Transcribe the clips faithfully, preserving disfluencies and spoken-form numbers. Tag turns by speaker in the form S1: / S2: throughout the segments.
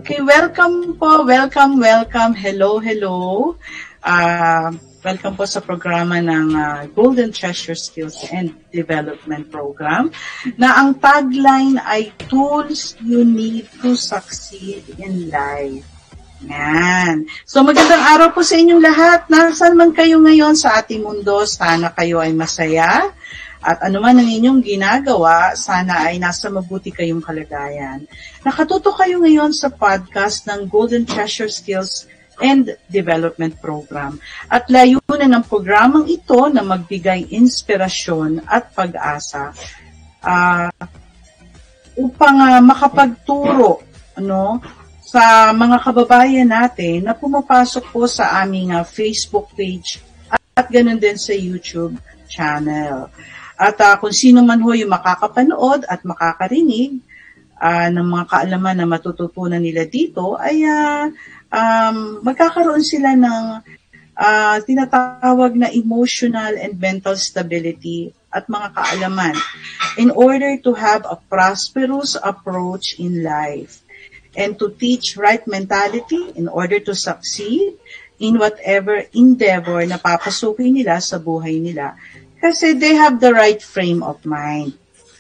S1: Okay, welcome po, welcome, welcome, hello, hello. Uh, welcome po sa programa ng uh, Golden Treasure Skills and Development Program na ang tagline ay Tools You Need to Succeed in Life. Yan. So magandang araw po sa inyong lahat. Nasaan man kayo ngayon sa ating mundo, sana kayo ay masaya. At anuman ang inyong ginagawa, sana ay nasa mabuti kayong kalagayan. Nakatuto kayo ngayon sa podcast ng Golden Treasure Skills and Development Program. At layunin ng programang ito na magbigay inspirasyon at pag-asa uh, upang uh, makapagturo ano, sa mga kababayan natin na pumapasok po sa aming uh, Facebook page at, at ganun din sa YouTube channel. At uh, kung sino man ho yung makakapanood at makakarinig uh, ng mga kaalaman na matututunan nila dito, ay uh, um, magkakaroon sila ng uh, tinatawag na emotional and mental stability at mga kaalaman in order to have a prosperous approach in life and to teach right mentality in order to succeed in whatever endeavor na papasukin nila sa buhay nila. Kasi they have the right frame of mind.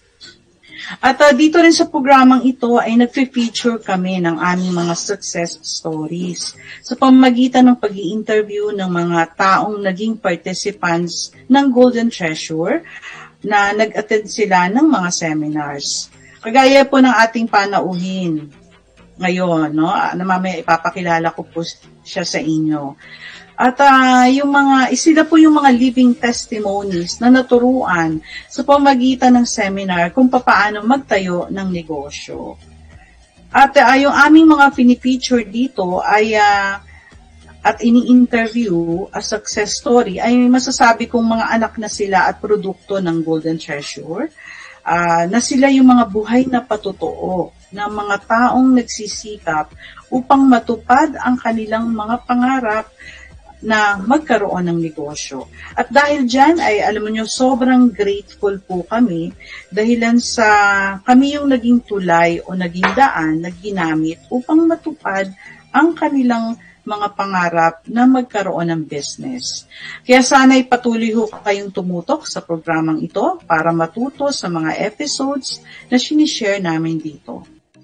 S1: At uh, dito rin sa programang ito ay nagfe-feature kami ng aming mga success stories sa pamamagitan ng pag-i-interview ng mga taong naging participants ng Golden Treasure na nag-attend sila ng mga seminars. Kagaya po ng ating panauhin ngayon, no? Na mamaya ipapakilala ko po siya sa inyo. At uh, yung mga, sila po yung mga living testimonies na naturuan sa pamagitan ng seminar kung paano magtayo ng negosyo. At uh, yung aming mga pinifeature dito ay uh, at ini-interview a success story ay masasabi kong mga anak na sila at produkto ng Golden Treasure, uh, na sila yung mga buhay na patotoo ng mga taong nagsisikap upang matupad ang kanilang mga pangarap na magkaroon ng negosyo. At dahil dyan ay alam mo nyo, sobrang grateful po kami dahilan sa kami yung naging tulay o naging daan na ginamit upang matupad ang kanilang mga pangarap na magkaroon ng business. Kaya sana'y patuloy ho kayong tumutok sa programang ito para matuto sa mga episodes na sinishare namin dito.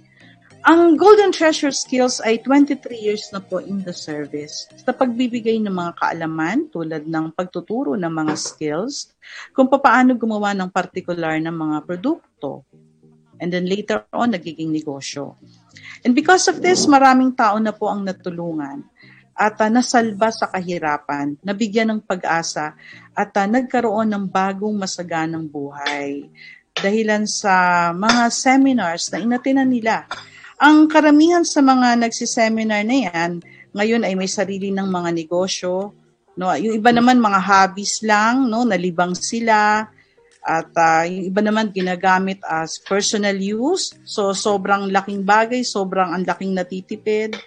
S1: Ang Golden Treasure Skills ay twenty-three years na po in the service sa pagbibigay ng mga kaalaman tulad ng pagtuturo ng mga skills kung paano gumawa ng particular na mga produkto. And then later on, nagiging negosyo. And because of this, maraming tao na po ang natulungan at uh, nasalba sa kahirapan, nabigyan ng pag-asa at uh, nagkaroon ng bagong masaganang buhay dahilan sa mga seminars na inatinan nila. Ang karamihan sa mga nagsiseminar na yan, ngayon ay may sarili ng mga negosyo. No? Yung iba naman mga hobbies lang, no? Nalibang sila. At uh, yung iba naman ginagamit as personal use. So sobrang laking bagay, sobrang ang laking natitipid.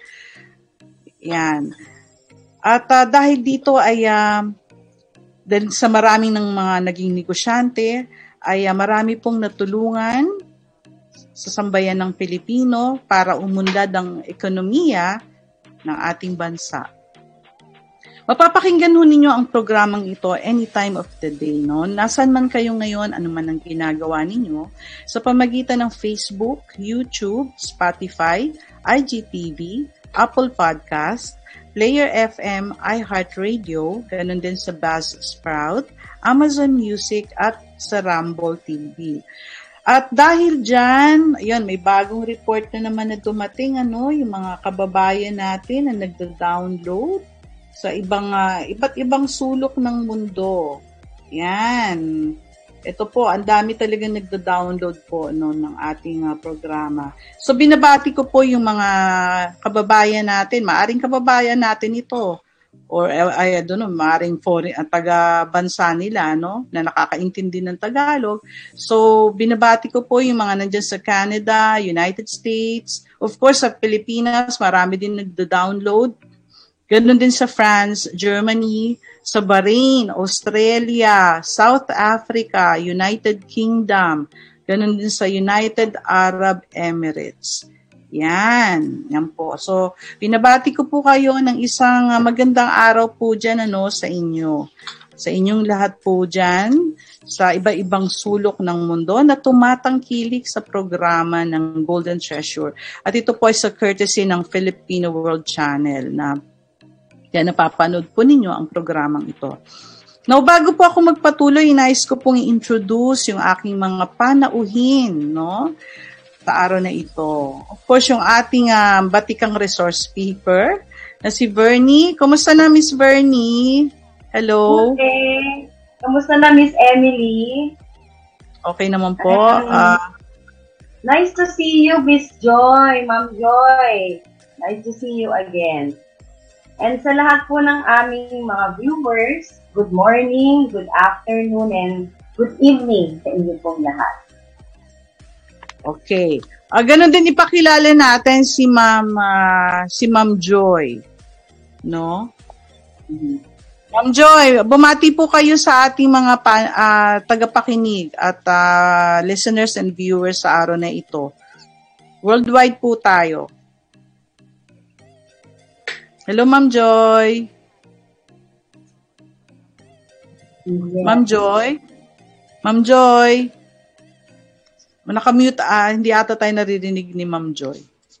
S1: Yan. At uh, dahil dito ay uh, dahil sa maraming ng mga naging negosyante, ay uh, marami pong natulungan sa sambayan ng Pilipino para umunlad ang ekonomiya ng ating bansa. Mapapakinggan ho ninyo ang programang ito any time of the day. No? Nasaan man kayo ngayon, ano man ang ginagawa ninyo, sa pamagitan ng Facebook, YouTube, Spotify, I G T V, Apple Podcast, Player F M, iHeartRadio, ganun din sa Buzzsprout, Amazon Music at sa Rumble T V. At dahil dyan, ayun, may bagong report na naman na dumating, ano, yung mga kababayan natin na nagda-download sa ibang, uh, iba't ibang sulok ng mundo. Yan. Ito po, ang dami talaga nagda-download po no, ng ating uh, programa. So, binabati ko po yung mga kababayan natin, maaring kababayan natin ito. Or ay I don't know, maaaring foreign at taga-bansa nila, no, na nakakaintindi ng Tagalog. So, binabati ko po yung mga nandiyan sa Canada, United States, of course sa Pilipinas, marami din nagda-download. Ganun din sa France, Germany, sa Bahrain, Australia, South Africa, United Kingdom, ganun din sa United Arab Emirates. Yan, yan po. So, binabati ko po kayo ng isang uh, magandang araw po dyan ano, sa inyo. Sa inyong lahat po dyan, sa iba-ibang sulok ng mundo na tumatangkilik sa programa ng Golden Treasure. At ito po ay sa courtesy ng Filipino World Channel na yan, napapanood po ninyo ang programang ito. Now, bago po ako magpatuloy, nais ko pong i-introduce yung aking mga panauhin, no? Sa araw na ito. Of course, yung ating uh, batikang resource speaker na si Bernie. Kumusta na, Miss Bernie? Hello?
S2: Okay. Kumusta na, Miss Emily?
S1: Okay naman po. Uh,
S2: nice to see you, Miss Joy, Ma'am Joy. Nice to see you again. And sa lahat po ng aming mga viewers, good morning, good afternoon, and good evening sa inyo pong lahat.
S1: Okay. Uh, ganun din ipakilala natin si Ma'am uh, si Ma'am Joy. No? Mm-hmm. Ma'am Joy, bumati po kayo sa ating mga pa, uh, tagapakinig at uh, listeners and viewers sa araw na ito. Worldwide po tayo. Hello, Ma'am Joy. Yeah. Ma'am Joy? Ma'am Joy? Nakamute, ah, hindi ata tayo naririnig ni Ma'am Joy.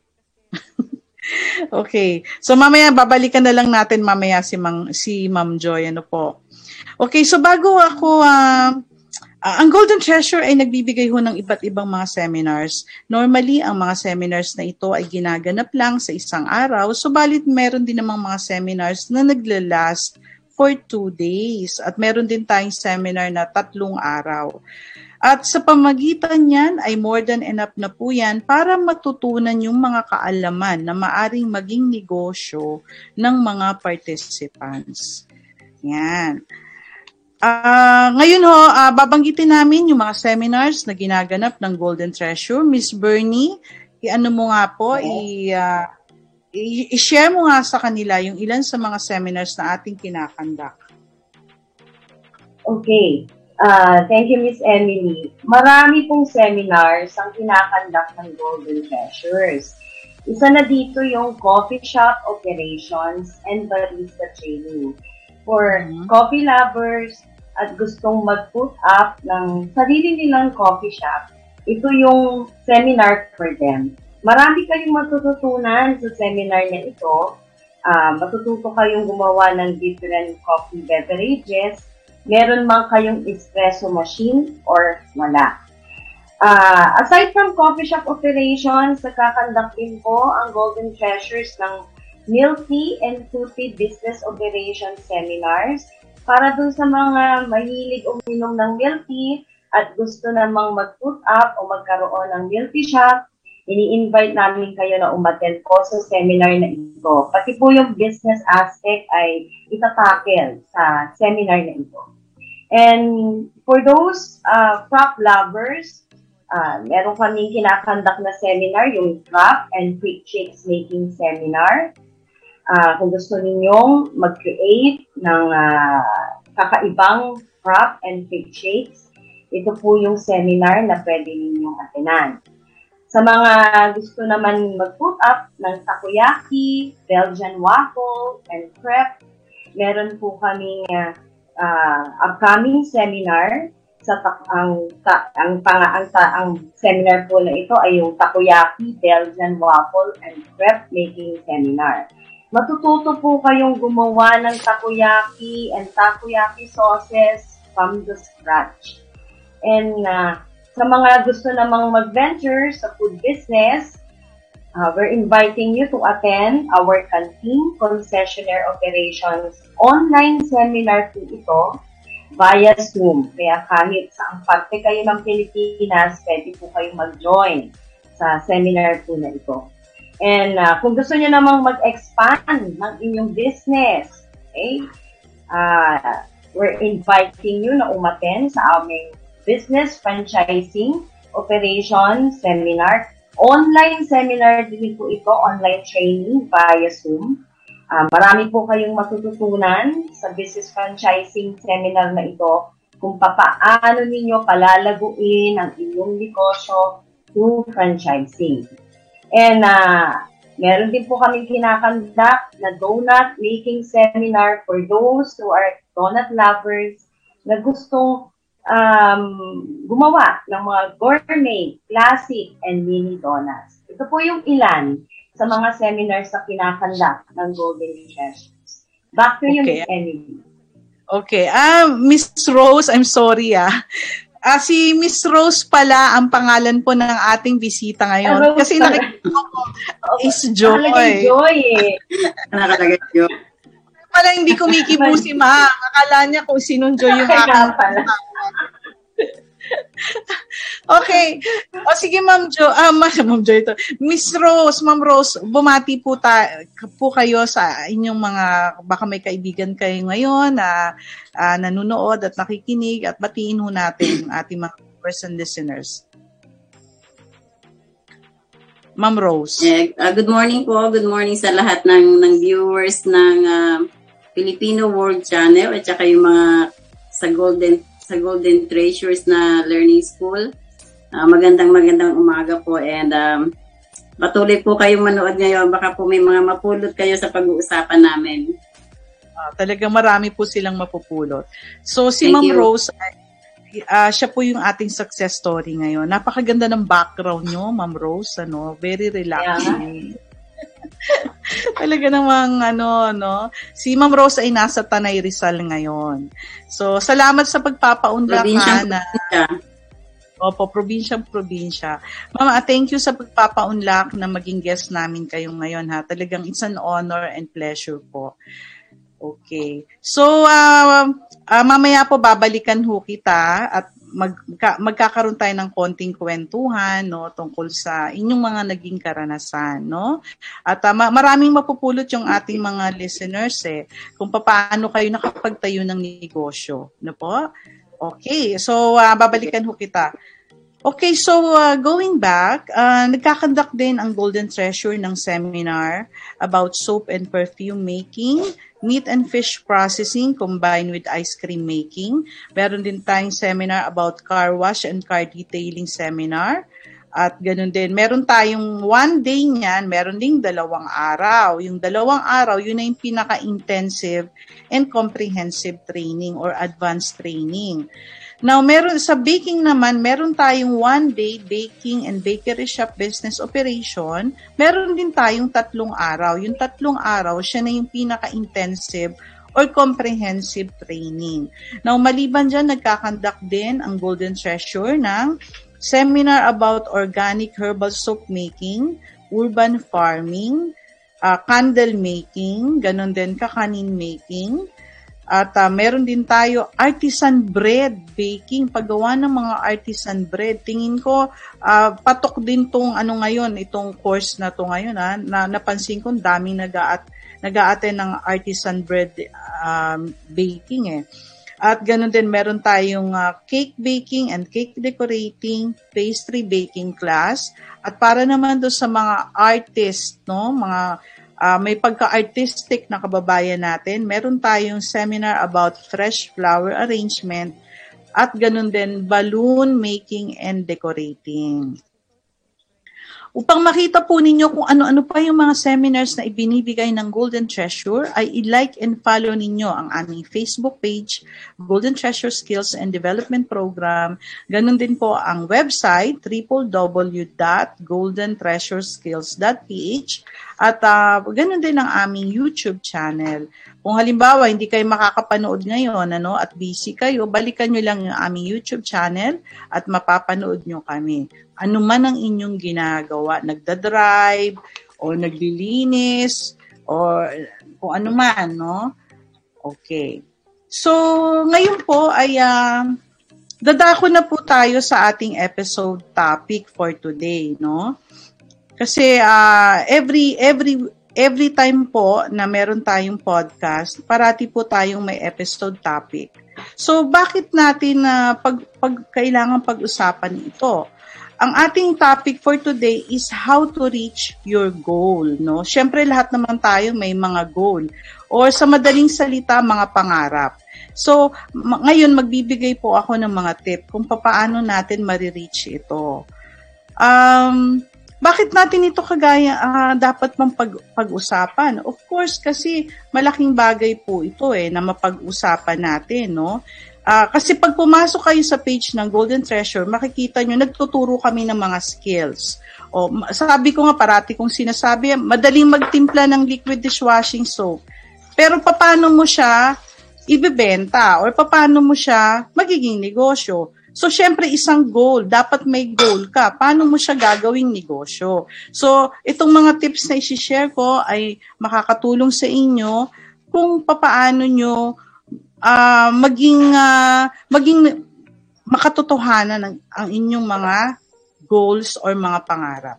S1: Okay. So, mamaya, babalikan na lang natin mamaya si, Mang, si Ma'am Joy. Ano po? Okay, so bago ako, uh, uh, ang Golden Treasure ay nagbibigay ho ng iba't ibang mga seminars. Normally, ang mga seminars na ito ay ginaganap lang sa isang araw. Subalit, meron din namang mga seminars na naglalast for two days. At meron din tayong seminar na tatlong araw. At sa pamagitan niyan ay more than enough na po yan para matutunan yung mga kaalaman na maaring maging negosyo ng mga participants. Yan. Uh, ngayon ho, uh, babanggitin namin yung mga seminars na ginaganap ng Golden Treasure. Miss Bernie, i-ano mo nga po, i- uh, i-share mo nga sa kanila yung ilan sa mga seminars na ating kinakandak.
S2: Okay. Uh, thank you, Miss Emily. Marami pong seminars ang kinakandak ng Golden Treasures. Isa na dito yung coffee shop operations and barista training. For mm-hmm. coffee lovers at gustong mag-put up ng sarili nilang coffee shop, ito yung seminar for them. Marami kayong matututunan sa seminar na ito. Uh, matututo kayong gumawa ng different coffee beverages. Meron man kayong espresso machine or wala. Uh, aside from coffee shop operations, nagkakandak din po ang Golden Treasures ng Milk Tea and Tutti Business Operations Seminars para dun sa mga mahilig uminom ng milk tea at gusto namang mag-put up o magkaroon ng milk tea shop. Ini-invite namin kayo na umattend po sa seminar na ito. Pati po yung business aspect ay itatakel sa seminar na ito. And for those uh, crop lovers, uh, meron kaming kinakandak na seminar, yung crop and quick shakes making seminar. Uh, kung gusto ninyong mag-create ng uh, kakaibang crop and quick shakes, ito po yung seminar na pwede ninyong attenan. Sa mga gusto naman mag-put up ng takoyaki, Belgian waffle, and crepe, meron po kaming uh, uh, upcoming seminar. Sa ta- ang, ta- ang, pang- ang, ta- ang seminar po na ito ay yung takoyaki, Belgian waffle, and crepe making seminar. Matututo po kayong gumawa ng takoyaki and takoyaki sauces from the scratch. And uh, sa mga gusto namang mag-venture sa food business, uh, we're inviting you to attend our Canteen Concessionaire Operations online seminar po ito via Zoom. Kaya kahit saang parte kayo ng Pilipinas, pwede po kayong mag-join sa seminar po na ito. And uh, kung gusto niyo namang mag-expand ng inyong business, okay, uh, we're inviting you na umattend sa aming Business Franchising Operation Seminar. Online seminar din po ito, online training via Zoom. Uh, marami po kayong matututunan sa Business Franchising Seminar na ito kung papaano ninyo palalaguin ang inyong negosyo through franchising. And uh, meron din po kami kinakandak na donut making seminar for those who are donut lovers na gustong um, gumawa ng mga gourmet, classic, and mini donuts. Ito po yung ilan sa mga seminars na kinakandak ng Golden Cheshires. Back to you,
S1: Okay.
S2: Miss Emily.
S1: Okay. Ah, Miss Rose, I'm sorry ah. Ah, si Miss Rose pala ang pangalan po ng ating bisita ngayon.
S2: Ah, Rose
S1: Kasi
S2: pala.
S1: nakikita ko is Joy.
S2: Nakalagay Joy eh.
S3: Nakalagay yun.
S1: Pala hindi kumikibo si Ma. Akala niya kung sinong Joy yung
S2: Kaya
S1: aking
S2: pala.
S1: Okay. O sige, Ma'am Jo, ah, Ma'am Jo ito. Miss Rose, Ma'am Rose, bumati po, ta, po kayo sa inyong mga, baka may kaibigan kayo ngayon na ah, nanonood at nakikinig at batiin ho natin ating mga viewers and listeners. Ma'am Rose.
S3: Eh, uh, good morning po. Good morning sa lahat ng ng viewers ng uh, Filipino World Channel at saka yung mga sa Golden sa Golden Treasures na Learning School. Uh, magandang magandang umaga po and um, patuloy po kayong manood ngayon. Baka po may mga mapulot kayo sa pag-uusapan namin.
S1: Uh, talagang marami po silang mapupulot. So si
S3: Thank
S1: Ma'am
S3: you.
S1: Rose, uh, siya po yung ating success story ngayon. Napakaganda ng background nyo, Ma'am Rose. Ano, very relaxing. Talaga namang ano, no. Si Ma'am Rose ay nasa Tanay Rizal ngayon. So, salamat sa pagpapaunlak ha na
S3: Probinsya.
S1: Opo, probinsyang-probinsya. Mama, thank you sa pagpapaunlak na maging guest namin kayo ngayon ha. Talagang it's an honor and pleasure po. Okay. So, uh, uh, mamaya po babalikan ho kita at magka, magkakaroon tayo ng konting kwentuhan no tungkol sa inyong mga naging karanasan, no? At uh, maraming mapupulot yung ating mga listeners eh kung paano kayo nakapagtayo ng negosyo, no po? Okay. So, uh, babalikan ho kita. Okay, so uh, going back, uh, nagkakandak din ang Golden Treasure ng seminar about soap and perfume making, meat and fish processing combined with ice cream making. Meron din tayong seminar about car wash and car detailing seminar. At ganun din, meron tayong one day niyan, meron ding dalawang araw. Yung dalawang araw, yun na yung pinaka-intensive and comprehensive training or advanced training. Now, meron sa baking naman, meron tayong one-day baking and bakery shop business operation. Meron din tayong tatlong araw. Yung tatlong araw, siya na yung pinaka-intensive or comprehensive training. Now, maliban dyan, nagkakandak din ang Golden Treasure ng seminar about organic herbal soap making, urban farming, uh, candle making, ganun din kakanin making. At uh, meron din tayo artisan bread baking, paggawa ng mga artisan bread. Tingin ko uh, patok din tong ano ngayon, itong course na to ngayon ha, na napansin ko daming nag-a- nag-a-attend ng artisan bread um, baking eh. At ganoon din meron tayong uh, cake baking and cake decorating, pastry baking class. At para naman do sa mga artist, no, mga Uh, may pagka-artistic na kababayan natin, meron tayong seminar about fresh flower arrangement at ganun din balloon making and decorating. Upang makita po ninyo kung ano-ano pa yung mga seminars na ibinibigay ng Golden Treasure, ay i-like and follow ninyo ang aming Facebook page, Golden Treasure Skills and Development Program. Ganun din po ang website, w w w dot golden treasure skills dot p h. At uh, ganun din ang aming YouTube channel. Kung halimbawa, hindi kayo makakapanood ngayon ano, at busy kayo, balikan nyo lang yung aming YouTube channel at mapapanood nyo kami. Ano man ang inyong ginagawa, nagdadrive, o naglilinis, o kung ano man, no? Okay. So, ngayon po ay uh, dadako na po tayo sa ating episode topic for today, no? Kasi uh, every every every time po na meron tayong podcast, parati po tayong may episode topic. So bakit natin na uh, pag, pag kailangan pag-usapan ito? Ang ating topic for today is how to reach your goal, no? Syempre lahat naman tayo may mga goal or sa madaling salita mga pangarap. So ma- ngayon magbibigay po ako ng mga tip kung paano natin ma-reach ito. Um bakit natin ito kagaya uh, dapat mang pag, pag-usapan? Of course, kasi malaking bagay po ito eh, na mapag-usapan natin, no? Uh, kasi pag pumasok kayo sa page ng Golden Treasure, makikita nyo, nagtuturo kami ng mga skills. O, sabi ko nga, parati kong sinasabi, madaling magtimpla ng liquid dishwashing soap. Pero paano mo siya ibebenta or paano mo siya magiging negosyo? So, syempre, isang goal. Dapat may goal ka. Paano mo siya gagawing negosyo? So, itong mga tips na isi-share ko ay makakatulong sa inyo kung paano nyo uh, maging, uh, maging makatotohanan ang, ang inyong mga goals or mga pangarap.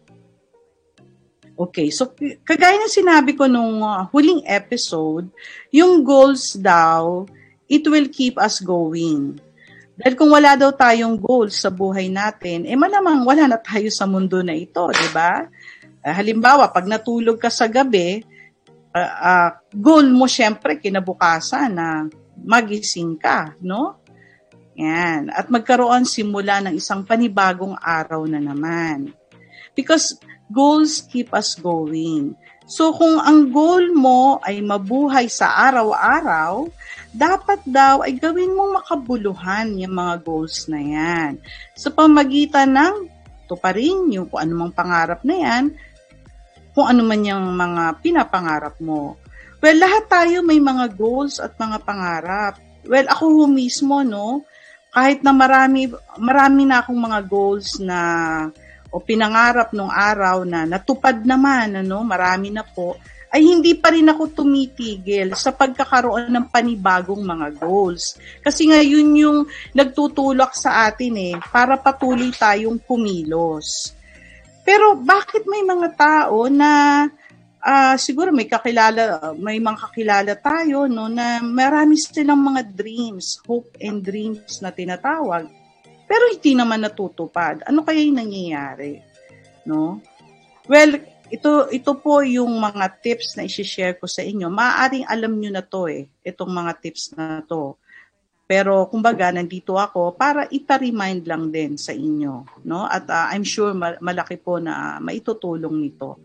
S1: Okay, so kagaya ng sinabi ko nung uh, huling episode, yung goals daw, it will keep us going. Dahil kung wala daw tayong goals sa buhay natin, eh malamang wala na tayo sa mundo na ito, di ba? Uh, halimbawa, pag natulog ka sa gabi, uh, uh, goal mo syempre kinabukasan na magising ka, no? Yan. At magkaroon simula ng isang panibagong araw na naman. Because goals keep us going. So kung ang goal mo ay mabuhay sa araw-araw, dapat daw ay gawin mong makabuluhan yung mga goals na yan. Sa pamagitan ng tuparin yung kung anumang pangarap na yan, kung ano man yung mga pinapangarap mo. Well, lahat tayo may mga goals at mga pangarap. Well, ako mismo, no, kahit na marami, marami na akong mga goals na o pinangarap nung araw na natupad naman, ano, marami na po, ay hindi pa rin ako tumitigil sa pagkakaroon ng panibagong mga goals. Kasi nga yun yung nagtutulak sa atin eh, para patuloy tayong kumilos. Pero bakit may mga tao na uh, siguro may kakilala, may mga kakilala tayo, no, na marami silang mga dreams, hope and dreams na tinatawag. Pero hindi naman natutupad. Ano kaya yung nangyayari? No? Well, ito ito po yung mga tips na i-share ko sa inyo. Maaaring alam nyo na to eh, itong mga tips na to. Pero kumbaga, nandito ako para ipa-remind lang din sa inyo. No? At uh, I'm sure malaki po na maitutulong nito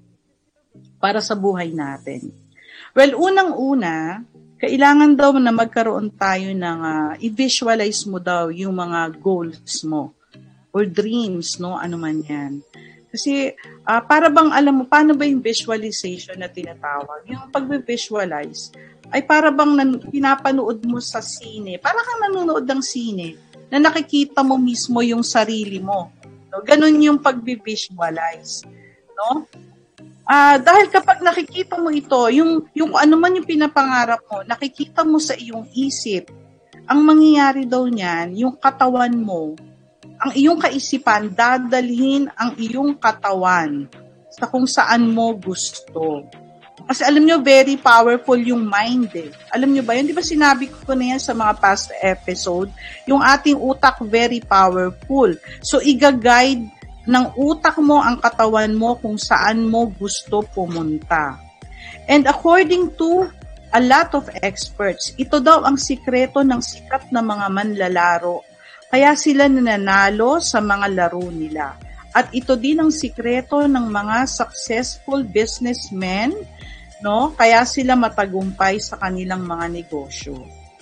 S1: para sa buhay natin. Well, unang-una, kailangan daw na magkaroon tayo ng uh, i-visualize mo daw yung mga goals mo or dreams, no? Ano man yan. Kasi uh, para bang alam mo, paano ba yung visualization na tinatawag? Yung pag-visualize ay para bang nan- pinapanood mo sa sine. Para kang nanonood ng sine na nakikita mo mismo yung sarili mo. No? Ganun yung pag-visualize. No? Ah, uh, dahil kapag nakikita mo ito, yung yung ano man yung pinapangarap mo, nakikita mo sa iyong isip, ang mangyayari daw niyan, yung katawan mo, ang iyong kaisipan, dadalhin ang iyong katawan sa kung saan mo gusto. Kasi alam nyo, very powerful yung mind eh. Alam nyo ba yun? Di ba sinabi ko na yan sa mga past episode? Yung ating utak, very powerful. So, iga-guide ng utak mo ang katawan mo kung saan mo gusto pumunta. And according to a lot of experts, ito daw ang sikreto ng sikat na mga manlalaro. Kaya sila nananalo sa mga laro nila. At ito din ang sikreto ng mga successful businessmen, no? Kaya sila matagumpay sa kanilang mga negosyo.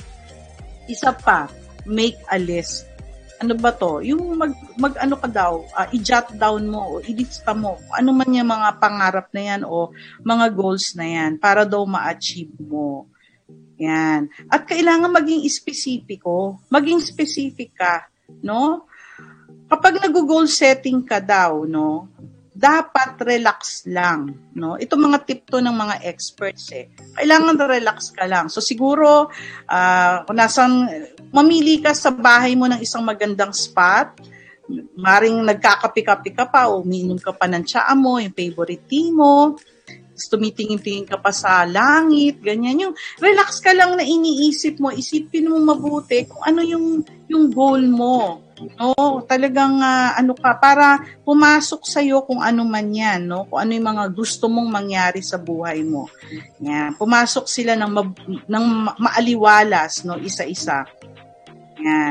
S1: Isa pa, make a list. Ano ba to? Yung mag, mag ano ka daw, uh, i-jot down mo o ilista mo ano man yung mga pangarap na yan o mga goals na yan para daw ma-achieve mo. Yan. At kailangan maging espesipiko, maging specific ka, no? Kapag nag-goal setting ka daw, no, dapat relax lang, no? Ito mga tip to ng mga experts eh. Kailangan relax ka lang. So siguro uh, kung nasan mamili ka sa bahay mo ng isang magandang spot, maring nagkakapi-kapi ka pa o umiinom ka pa ng tsaa mo, yung favorite tea mo, tumitingin-tingin ka pa sa langit, ganyan. Yung relax ka lang na iniisip mo, isipin mo mabuti kung ano yung yung goal mo. No, talagang uh, ano ka para pumasok sa iyo kung ano man 'yan, no? Kung ano yung mga gusto mong mangyari sa buhay mo. Yan, pumasok sila ng ma- ng maaliwalas, no, isa-isa. Yan.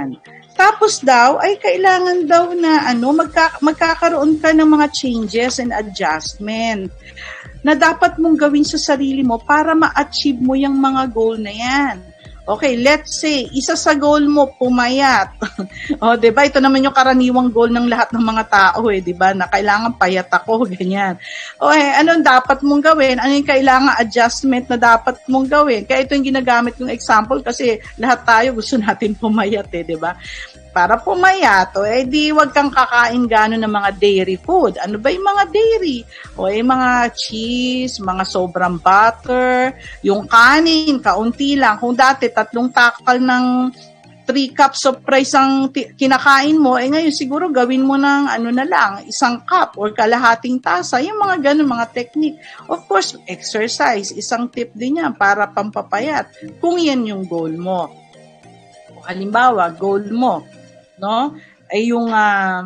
S1: Tapos daw, ay kailangan daw na ano, magka, magkakaroon ka ng mga changes and adjustment na dapat mong gawin sa sarili mo para ma-achieve mo yung mga goal na yan. Okay, let's say, isa sa goal mo, pumayat. O, diba? Ito naman yung karaniwang goal ng lahat ng mga tao, eh, diba? Na kailangan payat ako, ganyan. Okay, anong dapat mong gawin? Ano yung kailangan adjustment na dapat mong gawin? Kaya ito yung ginagamit yung example kasi lahat tayo gusto natin pumayat, eh, diba? Para pumayat, o eh di wag kang kakain gano'n ng mga dairy food. Ano ba yung mga dairy? O eh mga cheese, mga sobrang butter, yung kanin, kaunti lang. Kung dati tatlong takal ng three cups of rice ang t- kinakain mo, eh ngayon siguro gawin mo ng ano na lang, isang cup or kalahating tasa. Yung mga gano'n, mga technique. Of course, exercise, isang tip din yan para pampapayat. Kung yan yung goal mo. Halimbawa, goal mo, no, ay yung uh,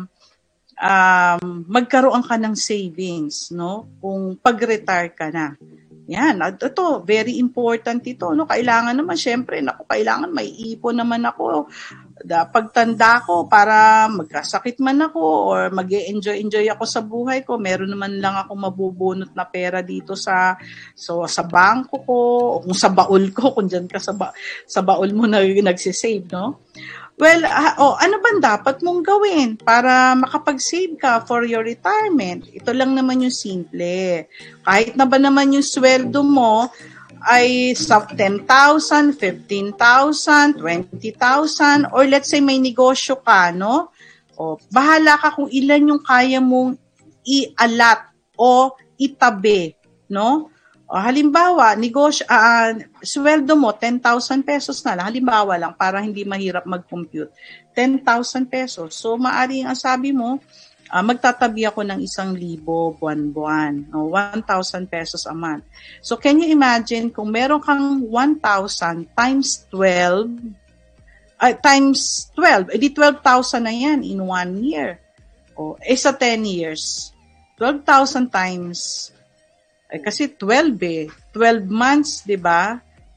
S1: um, magkaroon ka ng savings, no, kung pag-retire ka na. Yan, ito, very important ito, no, kailangan naman, syempre, naku, kailangan may ipon naman ako, da, pagtanda ko, para magkasakit man ako, or mag-enjoy-enjoy ako sa buhay ko, meron naman lang ako mabubunot na pera dito sa, so, sa bangko ko, o kung sa baul ko, kung dyan ka sa, ba, sa baul mo na nagsisave, no. Well, uh, oh, ano bang dapat mong gawin para makapag-save ka for your retirement? Ito lang naman yung simple. Kahit na ba naman yung sweldo mo ay sa ten thousand, fifteen thousand, twenty thousand, or let's say may negosyo ka, no? O, bahala ka kung ilan yung kaya mong i-alat o itabi, no? O, halimbawa, negosyo, uh, sweldo mo, ten thousand pesos na lang. Halimbawa lang, para hindi mahirap mag-compute. ten thousand pesos. So, maaaring ang sabi mo, uh, magtatabi ako ng isang libo buwan-buwan. No? one thousand pesos a month. So, can you imagine kung meron kang one thousand times twelve, uh, times twelve, edi twelve thousand na yan in one year. O, eh sa ten years. twelve thousand times Eh, kasi twelve eh. twelve months, di ba?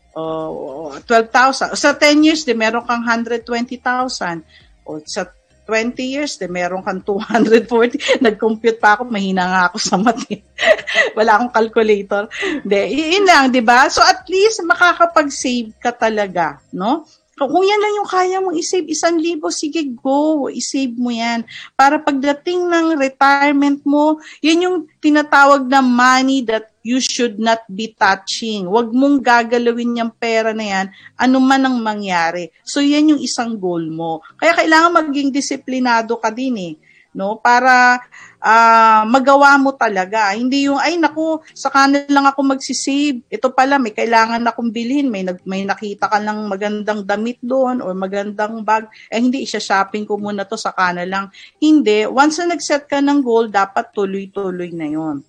S1: O, twelve thousand. Sa ten years, di meron kang one hundred twenty thousand. O, sa twenty years, di meron kang two hundred forty. Nag-compute pa ako, mahina nga ako sa math. Wala akong calculator. Di, yun lang, di ba? So, at least, makakapag-save ka talaga, no? Kung yan lang yung kaya mong isave, isang libo, sige, go, isave mo yan. Para pagdating ng retirement mo, yan yung tinatawag na money that you should not be touching. Huwag mong gagalawin yung pera na yan, ano man ang mangyari. So, yan yung isang goal mo. Kaya kailangan maging disiplinado ka din eh. No, para uh, magawa mo talaga. Hindi yung, ay naku, saka na lang ako magsisave. Ito pala, may kailangan akong bilhin. May, nag, may nakita ka lang magandang damit doon or magandang bag. Eh, hindi, isa-shopping ko muna to, saka na lang. Hindi. Once na nag-set ka ng goal, dapat tuloy-tuloy na yon.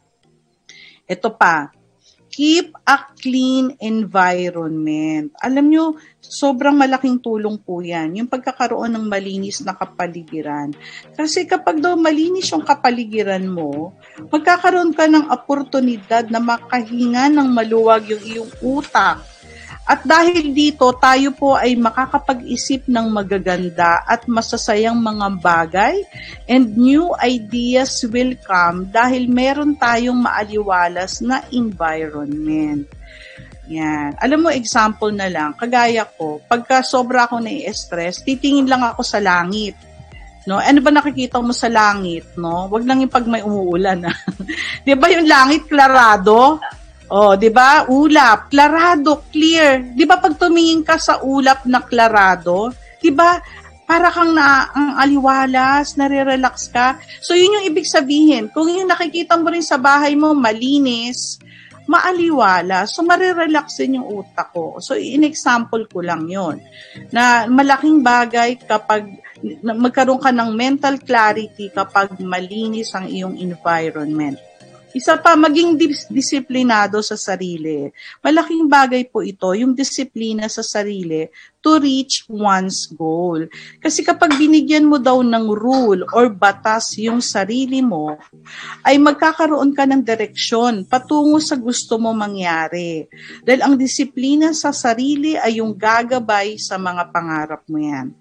S1: Ito pa, keep a clean environment. Alam nyo, sobrang malaking tulong po yan, yung pagkakaroon ng malinis na kapaligiran. Kasi kapag daw malinis yung kapaligiran mo, magkakaroon ka ng oportunidad na makahinga ng maluwag yung iyong utak. At dahil dito, tayo po ay makakapag-isip ng magaganda at masasayang mga bagay, and new ideas will come dahil meron tayong maaliwalas na environment. Yan. Alam mo, example na lang, kagaya ko, pagka sobra ako na-stress, titingin lang ako sa langit. No, ano ba nakikita mo sa langit, no? Wag lang yung pag may umuulan. 'Di ba yung langit klarado? Oh, 'di ba? Ulap, klarado, clear. 'Di ba pag tumingin ka sa ulap na klarado, 'di ba? Para kang na ang aliwalas, nare-relax ka. So yun yung ibig sabihin. Kung yung nakikita mo rin sa bahay mo malinis, maaliwala, so marirelax din yung utak ko. So in-example ko lang yon na malaking bagay kapag magkaroon ka ng mental clarity kapag malinis ang iyong environment. Isa pa, maging dis- disiplinado sa sarili. Malaking bagay po ito, yung disiplina sa sarili to reach one's goal. Kasi kapag binigyan mo daw ng rule or batas yung sarili mo, ay magkakaroon ka ng direksyon patungo sa gusto mo mangyari. Dahil ang disiplina sa sarili ay yung gagabay sa mga pangarap mo yan.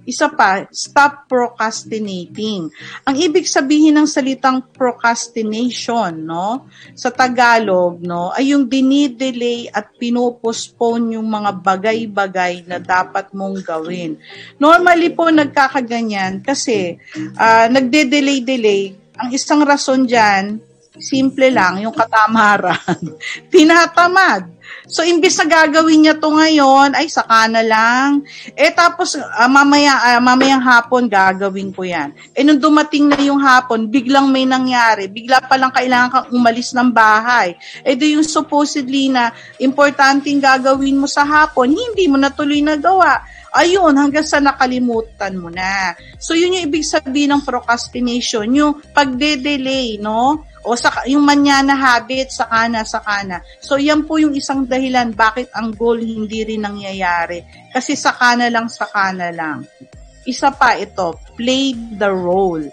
S1: Isa pa, stop procrastinating. Ang ibig sabihin ng salitang procrastination, no, sa Tagalog, no, ay yung dinidelay at pinopostpone yung mga bagay-bagay na dapat mong gawin. Normally po nagkakaganyan kasi uh, nagde-delay-delay. Ang isang rason dyan, simple lang, yung katamaran. Tinatamad. So, imbis na gagawin niya to ngayon, ay saka na lang. Eh, tapos, uh, mamaya, uh, mamayang hapon, gagawin ko yan. Eh, nung dumating na yung hapon, biglang may nangyari. Bigla palang kailangan kang umalis ng bahay. Eh, di yung supposedly na importanteng gagawin mo sa hapon, hindi mo natuloy nagawa. Ayun, hanggang sa nakalimutan mo na. So, yun yung ibig sabihin ng procrastination, yung pagde-delay, no? O sa, yung manyana habit, saka na, saka na. So, yan po yung isang dahilan bakit ang goal hindi rin nangyayari. Kasi saka na lang, saka na lang. Isa pa ito, play the role.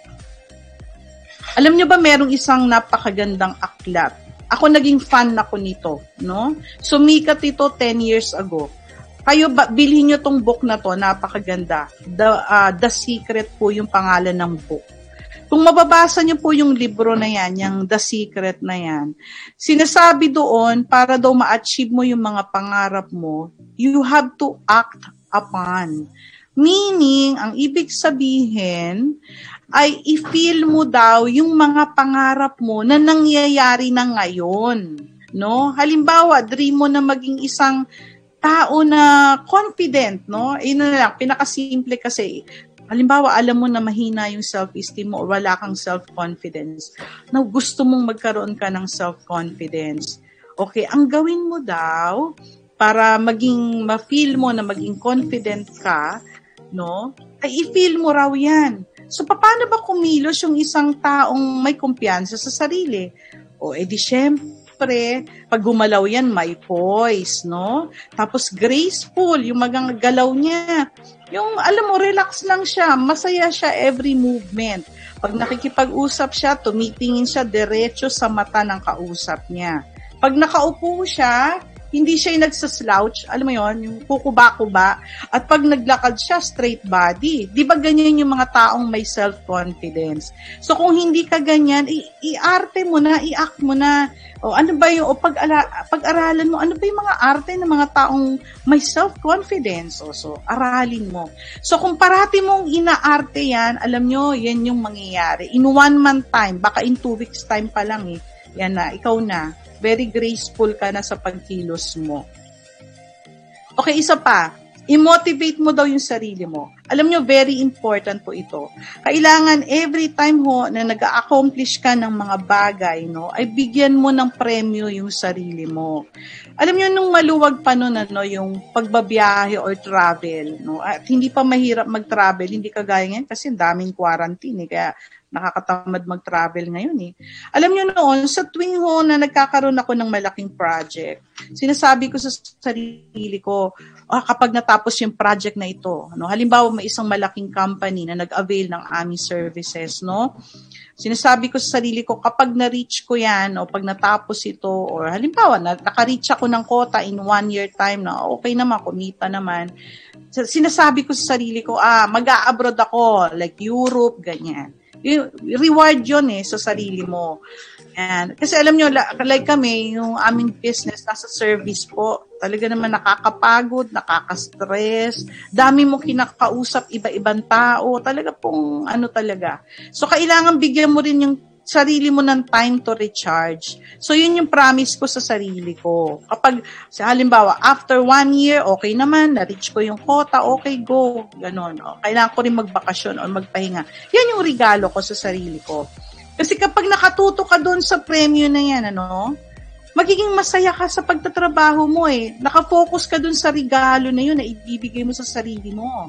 S1: Alam nyo ba merong isang napakagandang aklat? Ako naging fan ako nito, no? Sumikat ito ten years ago. Kayo, ba, bilhin nyo tong book na to, napakaganda. The, uh, The Secret po yung pangalan ng book. Kung mababasa nyo po yung libro na yan, yung The Secret na yan, sinasabi doon, para daw ma-achieve mo yung mga pangarap mo, you have to act upon. Meaning, ang ibig sabihin, ay i-feel mo daw yung mga pangarap mo na nangyayari na ngayon. No? Halimbawa, dream mo na maging isang tao na confident, no? Yun na lang, pinakasimple kasi. Halimbawa, alam mo na mahina yung self-esteem mo o wala kang self-confidence. Na gusto mong magkaroon ka ng self-confidence. Okay, ang gawin mo daw para maging ma-feel mo na maging confident ka, no? Ay i-feel mo raw yan. So, paano ba kumilos yung isang taong may kumpiyansa sa sarili? O, edi syempre, pag gumalaw yan, may poise, no? Tapos graceful, yung magang galaw niya. Yung, alam mo, relax lang siya. Masaya siya every movement. Pag nakikipag-usap siya, tumitingin siya diretso sa mata ng kausap niya. Pag nakaupo siya, hindi siya yung nagsaslouch, alam mo yon, yung kukuba-kuba. At pag naglakad siya, straight body. Di ba ganyan yung mga taong may self-confidence? So kung hindi ka ganyan, i- i-arte mo na, i-act mo na. O ano ba yung, o pag-ala, pag-aralan mo, ano ba yung mga arte ng mga taong may self-confidence? O, so, aralin mo. So kung parati mong ina-arte yan, alam nyo, yan yung mangyayari. In one month time, baka in two weeks time pa lang eh. Yan na, ikaw na. Very graceful ka na sa pagkilos mo. Okay, isa pa. I-motivate mo daw yung sarili mo. Alam nyo, very important po ito. Kailangan every time ho na nag-accomplish ka ng mga bagay, no, ay bigyan mo ng premyo yung sarili mo. Alam nyo, nung maluwag pa nun, ano, yung pagbabiyahe or travel, no, at hindi pa mahirap mag-travel, hindi kagaya ngayon kasi daming quarantine, eh, kaya nakakatamad mag-travel ngayon eh. Alam nyo noon, sa tuwing ho na nagkakaroon ako ng malaking project, sinasabi ko sa sarili ko, ah, kapag natapos yung project na ito, no, halimbawa may isang malaking company na nag-avail ng aming services, no, sinasabi ko sa sarili ko, kapag na-reach ko yan, o pag natapos ito, or halimbawa, na, naka-reach ako ng quota in one year time, na okay naman, kumita naman, sinasabi ko sa sarili ko, ah, mag-a-abroad ako, like Europe, ganyan. Reward yun eh sa sarili mo. And, kasi alam nyo, like kami, yung aming business, nasa service po, talaga naman nakakapagod, nakaka-stress, dami mo kinakausap, iba-ibang tao, talaga pong ano talaga. So, kailangan bigyan mo rin yung sarili mo ng time to recharge. So, yun yung promise ko sa sarili ko. Kapag, halimbawa, after one year, okay naman, na-reach ko yung quota, okay, go. Ganon. O, kailangan ko rin magbakasyon o magpahinga. Yan yung regalo ko sa sarili ko. Kasi kapag nakatuto ka doon sa premyo na yan, ano, magiging masaya ka sa pagtatrabaho mo eh. Nakafocus ka doon sa regalo na yun na ibibigay mo sa sarili mo.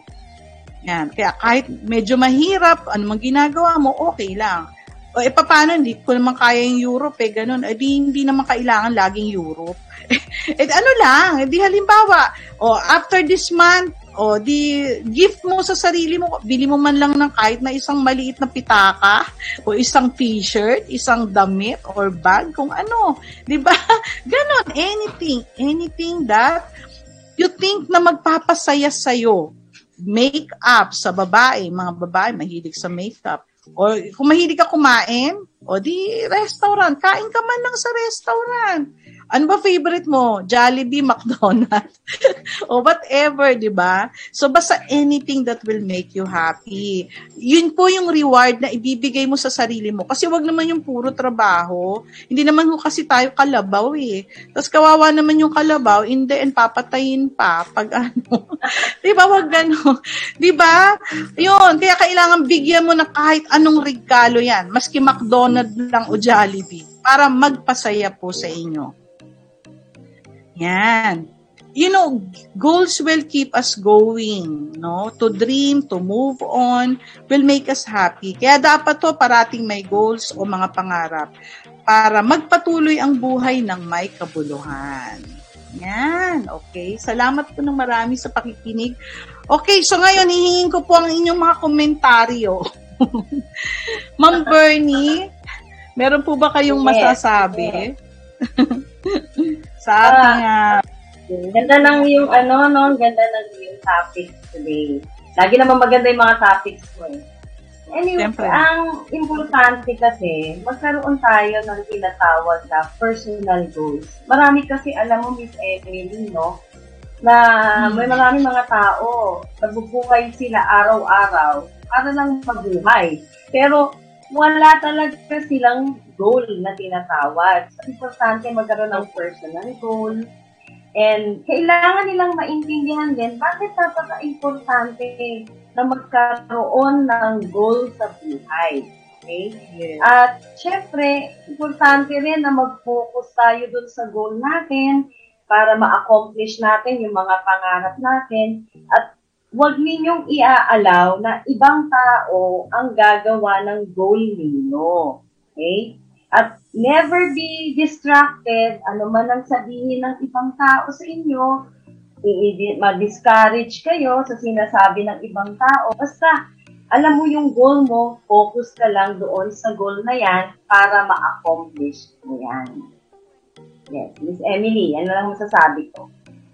S1: Yan. Kaya kahit medyo mahirap, ano mang ginagawa mo, okay lang. O, e paano, hindi ko naman kaya yung Europe, eh, ganun. E, di, hindi naman kailangan laging Europe. E, ano lang, di halimbawa, o, after this month, o, di, gift mo sa sarili mo, bili mo man lang ng kahit na isang maliit na pitaka, o isang t-shirt, isang damit, or bag, kung ano. Di ba? Ganun, anything, anything that you think na magpapasaya sa'yo. make-up sa babae, mga babae mahilig sa make-up. O kung mahilig ka kumain, o di restaurant, kain ka man lang sa restaurant. Ano ba favorite mo? Jollibee, McDonald's, o whatever, di ba? So, basta anything that will make you happy. Yun po yung reward na ibibigay mo sa sarili mo. Kasi wag naman yung puro trabaho. Hindi naman ho kasi tayo kalabaw eh. Tapos kawawa naman yung kalabaw, in the end, papatayin pa pag ano. Di ba? Wag gano'n. Di ba? Yun. Kaya kailangan bigyan mo na kahit anong regalo yan. Maski McDonald's lang o Jollibee. Para magpasaya po sa inyo. Yan. You know, goals will keep us going, no? To dream, to move on, will make us happy. Kaya dapat to parating may goals o mga pangarap para magpatuloy ang buhay ng may kabuluhan. Yan, okay. Salamat po ng marami sa pakikinig. Okay, so ngayon, hihingin ko po ang inyong mga komentaryo. Ma'am Bernie, meron po ba kayong masasabi? Sa ating, uh,
S2: ganda ng yung ano, no? Ganda ng yung topics today. Lagi naman maganda yung mga topics mo eh. Anyway, Siyempre. Ang importante kasi, magkaroon tayo ng tinatawag na personal goals. Marami kasi, alam mo, Miss Emily, no? Na may maraming mga tao, nagbubuhay sila araw-araw para lang mabuhay. Pero, wala talaga silang goal na tinatawag. So, importante magkaroon ng personal goal. And kailangan nilang maintindihan din bakit napaka-importante na magkaroon ng goal sa buhay. Okay? Yes. At syempre, importante rin na mag-focus tayo dun sa goal natin para ma-accomplish natin yung mga pangarap natin. At huwag ninyong i-allow na ibang tao ang gagawa ng goal ninyo. Okay? At never be distracted, ano man ang sabihin ng ibang tao sa inyo, ma-discourage kayo sa sinasabi ng ibang tao. Basta, alam mo yung goal mo, focus ka lang doon sa goal na yan para ma-accomplish mo yan. Yes, Miss Emily, ano lang masasabi ko?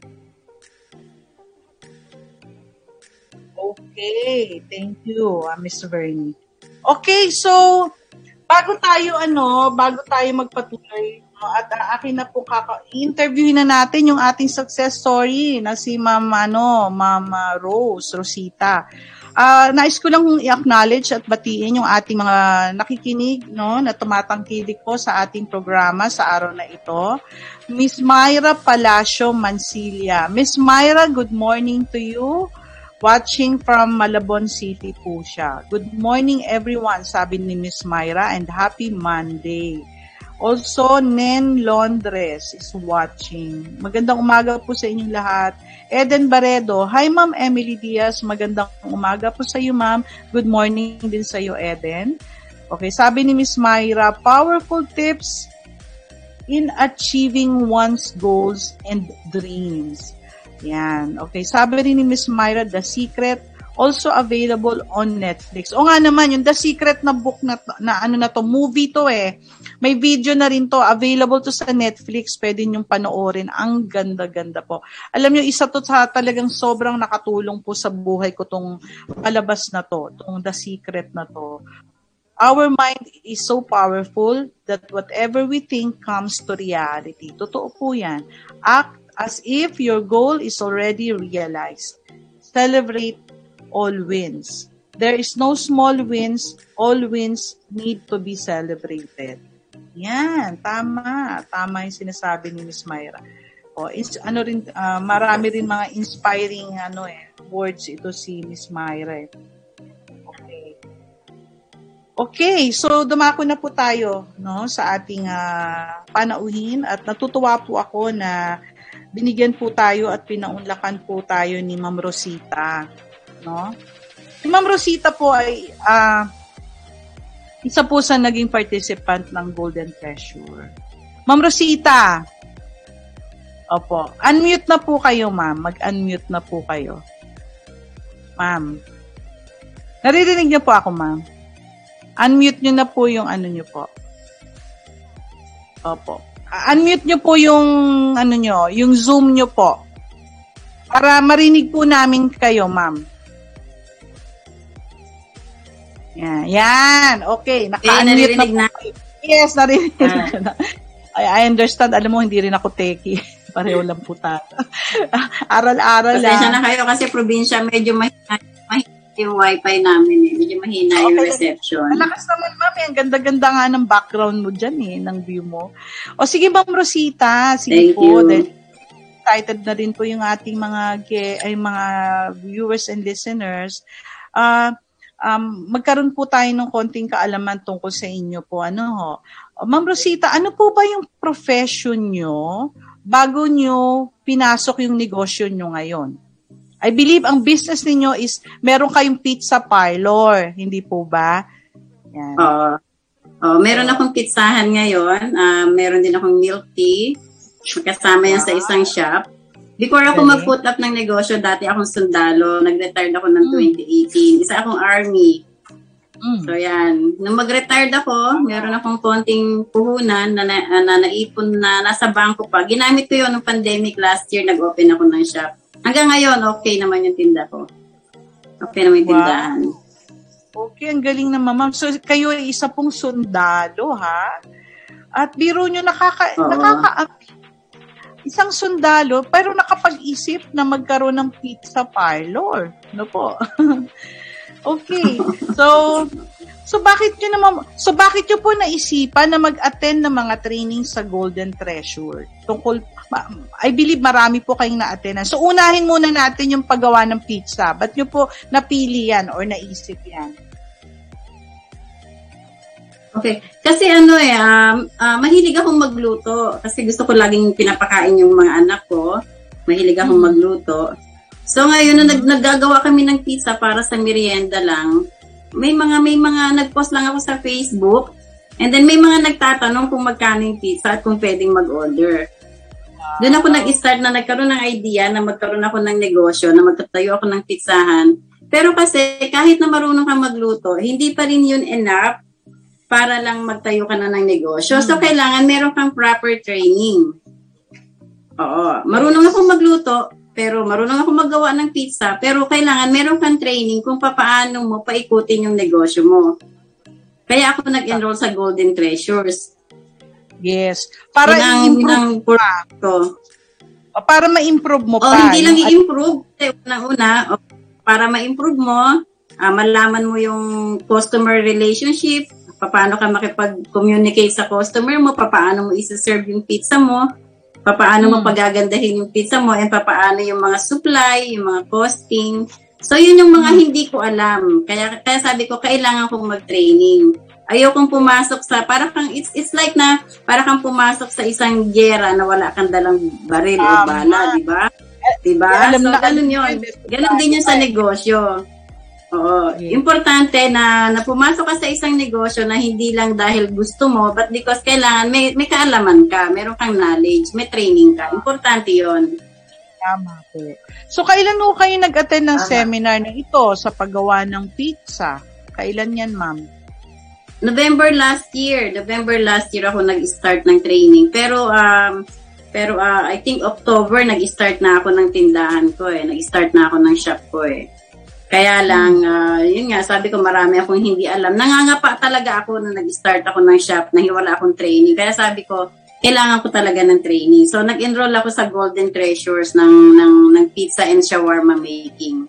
S1: Okay, thank you, uh, Miss Bernie. Okay, so, bago tayo ano, bago tayo magpatuloy, no, at uh, akin na po kaka interviewin na natin yung ating success story na si Ma'am ano, Ma'am Rose Rosita. Uh, nais ko lang i-acknowledge at batiin yung ating mga nakikinig, no, na tumatangkilik po sa ating programa sa araw na ito. Miss Myra Palacio Mansilla. Miss Myra, good morning to you. Watching from Malabon City po siya. Good morning everyone, sabi ni Miss Myra, and happy Monday. Also, Nen Londres is watching. Magandang umaga po sa inyong lahat. Eden Baredo, hi Ma'am Emily Diaz, magandang umaga po sa iyo Ma'am. Good morning din sa iyo Eden. Okay, sabi ni Miss Myra, powerful tips in achieving one's goals and dreams. Yan. Okay. Sabi rin ni Miss Myra, The Secret, also available on Netflix. O nga naman, yung The Secret na book na, na ano na to, movie to eh. May video na rin to, available to sa Netflix, pwede nyong panoorin. Ang ganda-ganda po. Alam nyo, isa to sa talagang sobrang nakatulong po sa buhay ko tong palabas na to, tong The Secret na to. Our mind is so powerful that whatever we think comes to reality. Totoo po yan. Act as if your goal is already realized. Celebrate all wins. There is no small wins. All wins need to be celebrated. Yan, tama. Tama yung sinasabi ni Miss Myra. O, is, ano rin, uh, marami rin mga inspiring ano eh, words ito si Miss Myra. Okay. Okay, so dumako na po tayo no, sa ating uh, panauhin at natutuwa po ako na binigyan po tayo at pinaunlakan po tayo ni Ma'am Rosita, no? Si Ma'am Rosita po ay uh, isa po sa naging participant ng Golden Treasure. Ma'am Rosita, opo, unmute na po kayo, ma'am. Mag-unmute na po kayo. Ma'am. Naririnig niyo po ako, ma'am. Unmute niyo na po yung ano niyo po. Opo. Unmute nyo po yung ano nyo, yung Zoom nyo po. Para marinig po namin kayo, ma'am. Yan, yan. Okay,
S3: Eh,
S1: naka-unmute
S3: naririnig
S1: na.
S3: na.
S1: Yes, narinig
S3: Ah.
S1: ko na. I, I understand. Alam mo, hindi rin ako techie. Pareho lang po tayo. Aral-aral
S3: Pasensya
S1: lang.
S3: na kayo kasi probinsya, medyo mahina, mahina yung wifi namin eh. Medyo mahina yung
S1: Okay.
S3: reception.
S1: Malakas naman, ma'am. Ang ganda-ganda nga ng background mo dyan eh, ng view mo. O sige, Ma'am Rosita. Sige
S3: Thank
S1: po.
S3: you.
S1: Dahil excited na rin po yung ating mga ge- ay mga viewers and listeners. Ah, um, magkaroon po tayo ng konting kaalaman tungkol sa inyo po. Ano ho? O, Ma'am Rosita, ano po ba yung profession nyo bago nyo pinasok yung negosyo nyo ngayon? I believe ang business ninyo is meron kayong pizza parlor, hindi po ba? Yan.
S3: Oo. Oh, meron akong pizzahan ngayon. Ah, meron din akong milk tea. Kasama yan sa isang shop. Before ako
S1: Galing.
S3: mag-put up ng negosyo, dati akong sundalo. Nag-retired ako ng
S1: Mm.
S3: twenty eighteen. Isa akong army.
S1: Mm.
S3: So yan. Nung mag-retired ako, meron akong konting puhunan na, na, na naipon na nasa bangko pa. Ginamit ko yun nung pandemic last year. Nag-open ako ng shop. Hanggang ngayon, okay naman yung tinda ko. Okay naman yung
S1: Wow.
S3: tindahan.
S1: Okay, ang galing naman, ma'am. So, kayo ay isa pong sundalo, ha? At biro nyo, nakaka,
S3: Oo.
S1: nakaka, isang sundalo, pero nakapag-isip na magkaroon ng pizza parlor. No po? Okay. So, so bakit nyo naman, so bakit nyo po naisipan na mag-attend ng mga training sa Golden Treasure? Tungkol, ma- I believe marami po kayong na-attendan. So, unahin muna natin yung paggawa ng pizza. Ba't nyo po napili yan or naisip yan?
S3: Okay. Kasi ano eh, um, ah, mahilig akong magluto. Kasi gusto ko laging pinapakain yung mga anak ko. Mahilig akong
S1: Hmm.
S3: magluto. So ngayon, nung nag naggagawa kami ng pizza para sa merienda lang, may mga may mga nag-post lang ako sa Facebook. And then may mga nagtatanong kung magkano yung pizza at kung pwedeng mag-order. Doon ako nag-start na nagkaroon ng idea na magkaroon ako ng negosyo, na magtatayo ako ng pizzahan. Pero kasi kahit na marunong kang magluto, hindi pa rin yun enough para lang magtayo ka na ng negosyo. So, kailangan meron kang proper training. Oo. Marunong akong magluto, pero marunong akong magawa ng pizza, pero kailangan meron kang training kung paano mo paikutin yung negosyo mo. Kaya ako nag-enroll sa Golden Treasures.
S1: Yes. Para
S3: Yun ang-
S1: i-improve
S3: yun ang purpose ko.
S1: o para ma-improve mo
S3: O,
S1: pa.
S3: hindi lang
S1: yung-
S3: i-improve. Kasi unang-una, o, para ma-improve mo, ah, malaman mo yung customer relationship, paano ka makipag-communicate sa customer mo, paano mo isa-serve yung pizza mo, paano mo
S1: Hmm.
S3: pagagandahin yung pizza mo, and paano yung mga supply, yung mga costing. So, yun yung mga hindi ko alam. Kaya, kaya sabi ko, kailangan kong mag-training. Ayokong pumasok sa, para kang, it's, it's like na, para kang pumasok sa isang gera na wala kang dalang baril o
S1: Tama.
S3: bala, di ba? Di ba?
S1: Alam
S3: So,
S1: na-
S3: ganun yun. Ganun din yun sa negosyo. Oo.
S1: Yeah.
S3: Importante na, na pumasok ka sa isang negosyo na hindi lang dahil gusto mo, but because kailangan may, may kaalaman ka, meron kang knowledge, may training ka. Importante yun.
S1: Tama po. So, kailan mo kayo nag-attend ng
S3: Tama.
S1: seminar na ito sa paggawa ng pizza? Kailan yan, ma'am?
S3: November last year, November last year ako nag-start ng training. Pero um pero uh, I think October nag-start na ako ng tindahan ko eh. Nag-start na ako ng shop ko eh. Kaya lang uh, yun nga, sabi ko marami akong hindi alam. Nangangapa talaga ako na nag-start ako ng shop na wala akong training. Kaya sabi ko kailangan ko talaga ng training. So nag-enroll ako sa Golden Treasures ng ng ng pizza and shawarma making.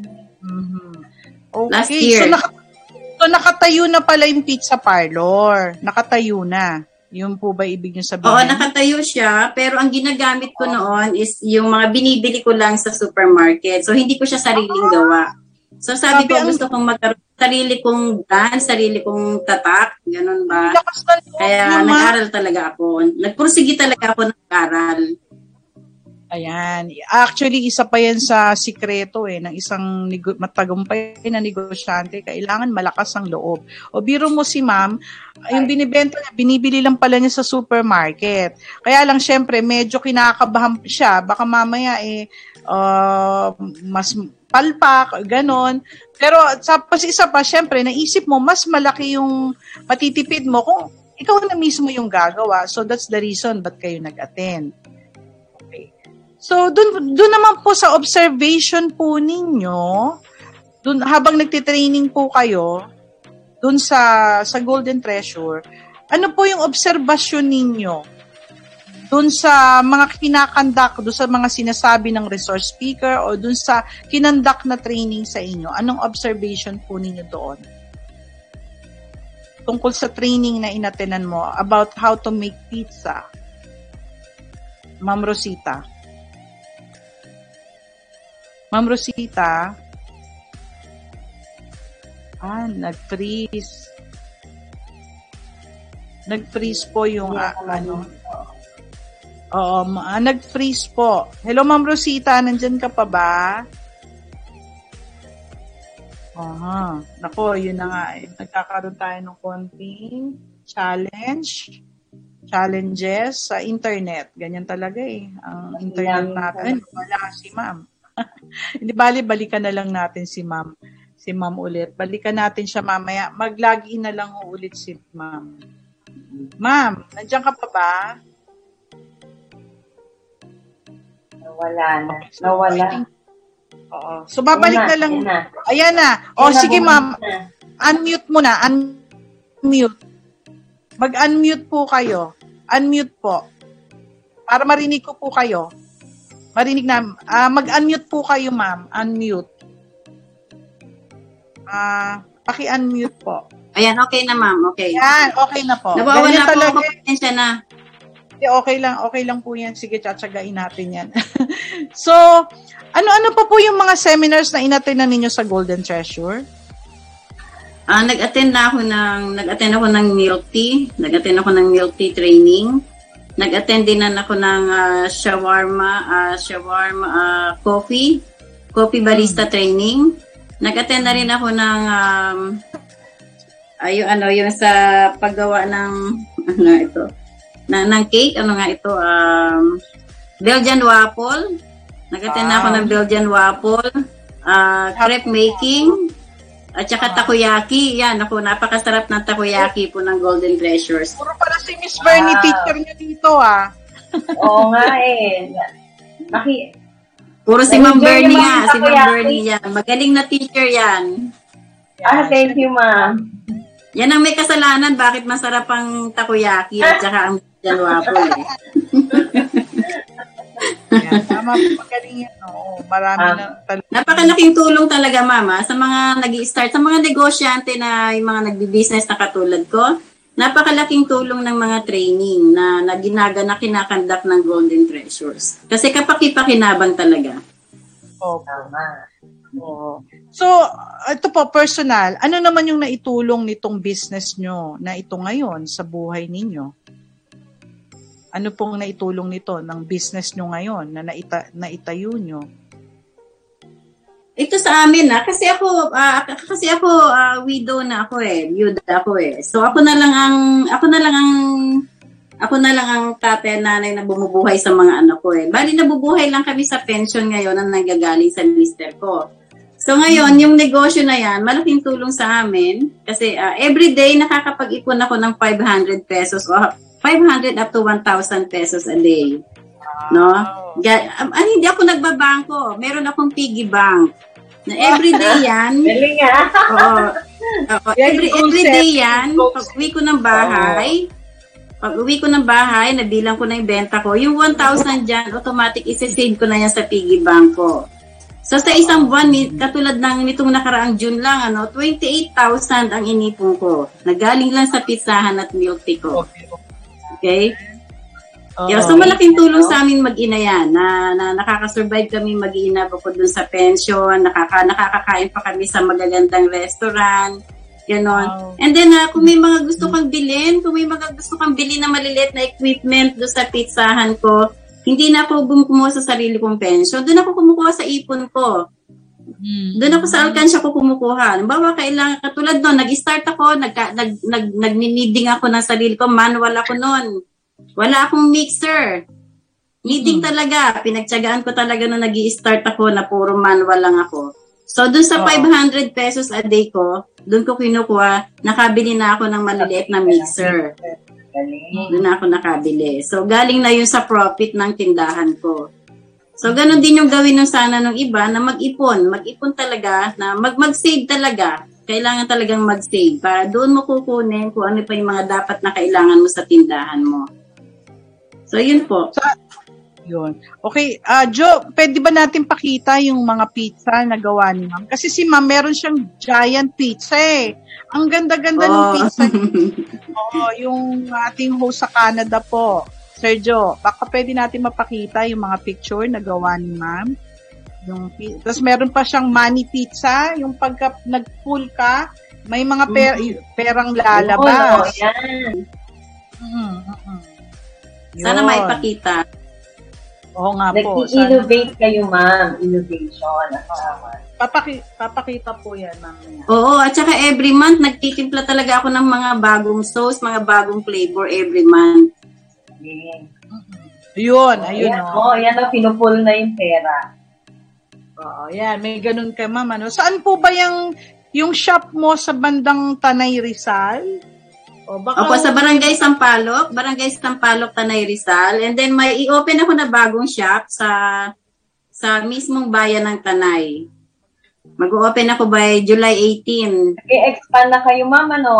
S1: Mhm. Okay.
S3: Last year.
S1: So, naka- so, nakatayo na pala yung pizza parlor. Nakatayo na. Yun po ba ibig nyo sabihin?
S3: Oo, nakatayo siya, pero ang ginagamit ko noon is yung mga binibili ko lang sa supermarket. So, hindi ko siya sariling gawa. So, sabi
S1: Sabi
S3: ko,
S1: ang-
S3: gusto kong magkaroon sarili kong brand, sarili kong tatak, ganun ba?
S1: Lakas na loob
S3: Kaya
S1: nyo, ma'am.
S3: nag-aral talaga ako. Nagpursige talaga ako ng aral.
S1: Ayan. Actually, isa pa yan sa sikreto eh, ng isang nego- matagumpay na negosyante. Kailangan malakas ang loob. O biro mo si ma'am, yung binibenta niya, binibili lang pala niya sa supermarket. Kaya lang, syempre, medyo kinakabahan siya. Baka mamaya eh, uh, mas palpak, ganon. Pero sa pas isa pa, syempre, naisip mo, mas malaki yung matitipid mo kung ikaw na mismo yung gagawa. So, that's the reason ba't kayo nag-attend. So, dun, dun naman po sa observation po ninyo, dun, habang nagtitraining po kayo, dun sa sa Golden Treasure, ano po yung obserbasyon ninyo dun sa mga kinakandak, dun sa mga sinasabi ng resource speaker o dun sa kinandak na training sa inyo? Anong observation po ninyo doon? Tungkol sa training na inatenan mo about how to make pizza. Ma'am Rosita. Ma'am Rosita. Ah, nag-freeze. Nag-freeze po yung uh, ano. Oo, uh, nag-freeze po. Hello, Ma'am Rosita, nandyan ka pa ba? Aha. Nako, yun na nga. Eh. Nagkakaroon tayo ng konting challenge. Challenges sa internet. Ganyan talaga eh. Ang internet natin. Wala si Ma'am. Hindi bali, balikan na lang natin si Ma'am. Si Ma'am ulit. Balikan natin siya mamaya. Mag-login na lang ulit si Ma'am. Ma'am, nandiyan ka pa ba?
S2: Nawala na. Nawala.
S1: Oo. So, babalik na, na lang. Ayan na. Ayan na. O, sige ma'am. Unmute mo na. Unmute. Mag-unmute po kayo. Unmute po. Para marinig ko po kayo. Marinig na. Uh, mag-unmute po kayo, ma'am. Unmute. Ah, uh, paki-unmute po.
S3: Ayan, okay na ma'am. Okay.
S1: Yan, okay na po.
S3: Nawawala po ako. Pasensya na.
S1: Okay lang, okay lang po yan. Sige, tsatsagain natin yan. So, ano-ano pa po yung mga seminars na inattend ninyo sa Golden Treasure?
S3: Ah, uh, nag-attend na ako ng nag-attend ako ng milk tea, nag-attend ako ng milk tea training. Nag-attend din na ako ng uh, shawarma, uh, shawarma uh, coffee, coffee barista hmm. training. Nag-attend na rin ako ng um ayo ano yung sa paggawa ng ano ito na ng cake, ano nga ito, um, Belgian waffle. Nag-attend wow. ako ng Belgian waffle, uh, crepe making, at saka wow. takoyaki. Yan, ako, napakasarap ng takoyaki po ng Golden Treasures.
S1: Puro pala si Miss Bernie, wow. teacher niya dito, ah.
S2: Oo nga eh. Naki
S3: Puro si Ma'am Bernie nga, si Ma'am Bernie yan. Magaling na teacher yan.
S2: Ah, thank you, ma'am.
S3: Yan ang may kasalanan, bakit masarap ang takoyaki at saka ang Belgian waffle eh.
S1: Yan, tama po, magaling yan. Oo, marami um, na talaga.
S3: Napakalaking tulong talaga, mama, sa mga nag-i-start, sa mga negosyante na yung mga nagbi-business na katulad ko. Napakalaking tulong ng mga training na, na ginaga na kinakandak ng Golden Treasures. Kasi kapaki-pakinabang talaga.
S1: Oo, tama. Oo. So, ito po, personal, ano naman yung naitulong nitong business nyo na ito ngayon sa buhay ninyo? Ano pong naitulong nito ng business nyo ngayon na naita, naitayo nyo?
S3: Ito sa amin na kasi ako uh, kasi ako uh, widow na ako eh, byuda ako eh. So ako na lang ang ako na lang ang ako na lang ang tatay nanay na bumubuhay sa mga anak ko eh. Bali nabubuhay lang kami sa pension ngayon na nanggagaling sa mister ko. So ngayon, yung negosyo na yan, malaking tulong sa amin kasi uh, every day nakakapag-ipon ako ng five hundred pesos o five hundred up to one thousand pesos a day. No? Ga- um, ano, hindi ako nagbabangko. Meron akong piggy bank. Na every day yan.
S2: Galing ah.
S3: Oo. Oo. Every, every day yan, pag-uwi ko ng bahay, pag-uwi ko ng bahay, nabilang ko na yung benta ko, yung one thousand dyan, automatic isa-save ko na yan sa piggy bank ko. So sa isang buwan, katulad ng nitong nakaraang June lang, ano, twenty-eight thousand ang inipon ko. Nagaling lang sa pizzahan at milk tea ko. Okay? Oh, yeah, so malaking tulong sa amin mag-ina yan, na, na nakakasurvive kami mag-ina bukod dun sa pension, nakaka, nakakakain pa kami sa magagandang restaurant, gano'n. Wow. And then, uh, kung may mga gusto kang bilhin, kung may mga gusto kang bilhin na maliliit na equipment doon sa pizzahan ko, hindi na ako kumukuha sa sarili kong pension. Doon ako kumukuha sa ipon ko. Hmm. Doon ako sa alkansya ko kumukuha. Halimbawa, kailangan, katulad noon, nag-start ako, nag, nag, nag, nag-needing ako ng sarili ko, manual ako noon. Wala akong mixer. Needing hmm. talaga. Pinagtyagaan ko talaga na nag-i-start ako na puro manual lang ako. So, doon sa oh. five hundred pesos a day ko, doon ko kinukuha, nakabili na ako ng maliliit na mixer. Doon na ako nakabili. So, galing na yun sa profit ng tindahan ko. So, ganun din yung gawin ng sana ng iba na mag-ipon. Mag-ipon talaga, na mag- mag-save talaga. kailangan talagang mag-save para doon mo kukunin kung ano pa yung mga dapat na kailangan mo sa tindahan mo. So, yun po.
S1: So, yun. Okay, uh, Jo, pwede ba natin pakita yung mga pizza na gawa ni Ma'am? Kasi si Ma'am, meron siyang giant pizza eh. Ang ganda-ganda oh. ng pizza. Oh, yung ating host sa Canada po. Sir Jo, baka pwede natin mapakita yung mga picture na gawa ni Ma'am. Yung, tapos meron pa siyang money pizza, yung pagka nag-pull ka, may mga per, perang lalabas.
S2: Oh, yan.
S1: Mm-hmm, mm-hmm.
S3: Sana may pakita.
S1: Oo nga po.
S2: Nag-innovate kayo, Ma'am. Innovation.
S1: Papaki, papakita po yan, Ma'am.
S3: Oo, at saka every month, nagtitimpla talaga ako ng mga bagong sauce, mga bagong flavor every month.
S2: Yeah.
S1: Yun, ayun.
S2: Ayan, oh, yan o, pinupull na yung pera.
S1: Oo, yan. May ganun kay Ma'am. Ano? Saan po ba yung, yung shop mo sa bandang Tanay Rizal?
S3: O, baka Opo, sa Barangay Sampaloc, Barangay Sampaloc, Tanay Rizal. And then may i-open ako na bagong shop sa sa mismong bayan ng Tanay. Mag-open ako by July eighteenth.
S2: I-expand na kayo, Ma'am, ano?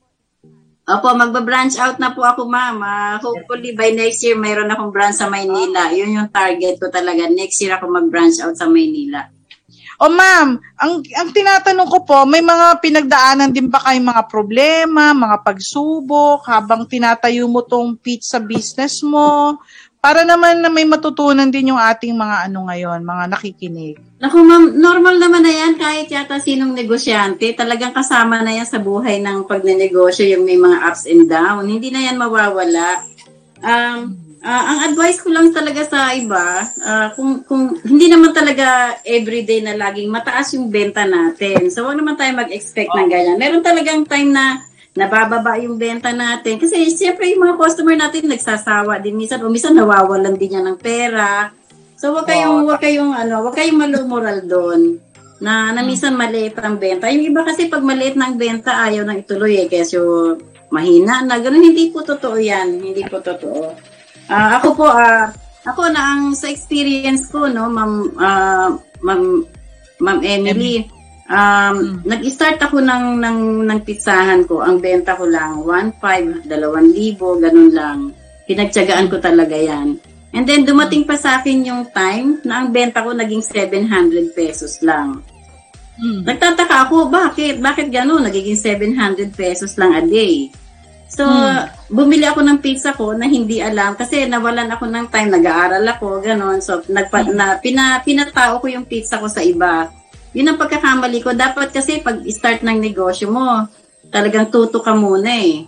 S3: Opo, magba-branch out na po ako, Ma'am. Uh, hopefully by next year mayroon akong branch sa Maynila. Yun yung target ko talaga. Next year ako mag-branch out sa Maynila.
S1: O Ma'am, ang, ang tinatanong ko po, may mga pinagdaanan din ba kayong mga problema, mga pagsubok, habang tinatayo mo tong pizza business mo? Para naman na may matutunan din yung ating mga ano ngayon, mga nakikinig.
S3: Naku Ma'am, normal naman na yan kahit yata sinong negosyante. Talagang kasama na yan sa buhay ng pagnenegosyo, yung may mga ups and down. Hindi na yan mawawala. Um... Uh, ang advice ko lang talaga sa iba, uh, kung, kung hindi naman talaga everyday na laging mataas yung benta natin. So, huwag naman tayo mag-expect ng ganyan. Meron talagang time na nabababa yung benta natin. Kasi, siyempre, yung mga customer natin nagsasawa din minsan o minsan nawawalan din yan ng pera. So, huwag kayong, huwag kayong, ano, huwag kayong malumural doon na, na minsan maliit ang benta. Yung iba kasi pag maliit ng benta, ayaw nang ituloy eh. Kasi mahina na. Ganun, hindi po totoo yan. Hindi po totoo. Uh, ako po, uh, ako na ang sa experience ko, no, Ma'am, uh, Ma'am, Ma'am Emily, um, mm. nag-start ako ng, ng, ng pizzahan ko. Ang benta ko lang, one five, dalawang libo, ganun lang. Pinagtyagaan ko talaga yan. And then, dumating pa sa akin yung time na ang benta ko naging seven hundred pesos lang. Mm. Nagtataka ako, bakit? Bakit ganun? Nagiging seven hundred pesos lang a day. So, hmm. bumili ako ng pizza ko na hindi alam kasi nawalan ako ng time, nag-aaral ako, gano'n. So, nagpa, hmm. na, pina, pinatao ko yung pizza ko sa iba. Yun ang pagkakamali ko. Dapat kasi pag-start ng negosyo mo, talagang tuto ka muna eh.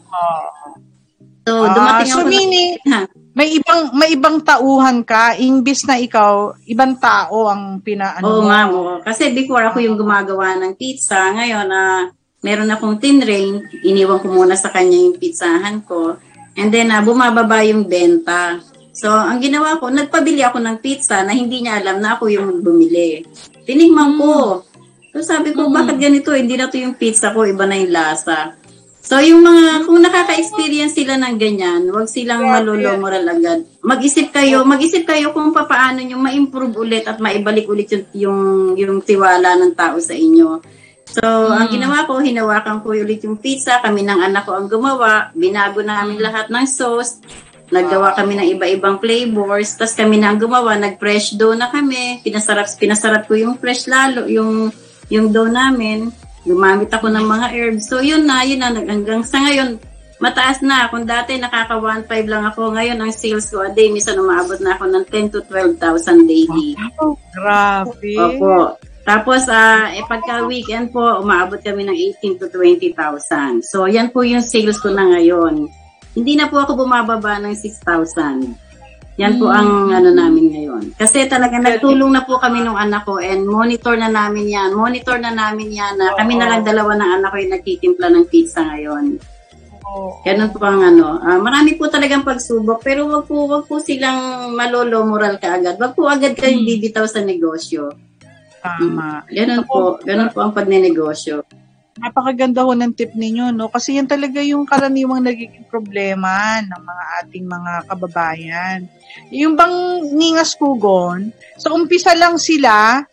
S3: So, dumating
S1: ah, so
S3: ako. So,
S1: meaning, na, may ibang may ibang tauhan ka, imbis na ikaw, ibang tao ang pinaano
S3: mo. Oo, ma'am. Kasi before ako yung gumagawa ng pizza, ngayon, ah, uh, meron akong tinrain, iniwan ko muna sa kanya yung pizzahan ko. And then, uh, bumababa yung benta. So, ang ginawa ko, nagpabili ako ng pizza na hindi niya alam na ako yung bumili. Tinigman ko. So, sabi ko, bakit ganito? Hindi na to yung pizza ko, iba na yung lasa. So, yung mga, kung nakaka-experience sila ng ganyan, huwag silang malulomoral agad. Mag-isip kayo, mag-isip kayo kung paano nyo ma-improve ulit at maibalik ulit yung, yung, yung tiwala ng tao sa inyo. So, hmm. ang ginawa ko, hinawakan ko ulit yung pizza. Kami ng anak ko ang gumawa. Binago namin lahat ng sauce. Naggawa kami ng iba-ibang flavors. Tapos kami na ang gumawa. Nag-fresh dough na kami. Pinasarap, pinasarap ko yung fresh lalo, yung, yung dough namin. Gumamit ako ng mga herbs. So, yun na, yun na. Hanggang sa ngayon, mataas na. Kung dati nakaka one five lang ako, ngayon ang sales ko a day, minsan umaabot na ako ng ten to twelve thousand daily.
S1: Oh, grabe.
S3: Opo. Tapos, uh, eh, pagka weekend po, umaabot kami ng eighteen to twenty thousand. So, yan po yung sales ko na ngayon. Hindi na po ako bumababa ng six thousand. Yan po ang ano namin ngayon. Kasi talagang nagtulong na po kami ng anak ko and monitor na namin yan. Monitor na namin yan. Na kami na lang dalawa ng anak ko yung nagtitimpla ng pizza ngayon. Ganun po ang ano. Uh, marami po talagang pagsubok pero wag po, wag po silang malolo moral kaagad. Wag po agad kayong bibitaw sa negosyo.
S1: Tama.
S3: Hmm. Ganun po. Ganun po ang pagnenegosyo.
S1: Napakaganda ho ng tip ninyo, no? Kasi yan talaga yung karaniwang nagiging problema ng mga ating mga kababayan. Yung bang Ningas Kugon, sa umpisa lang sila,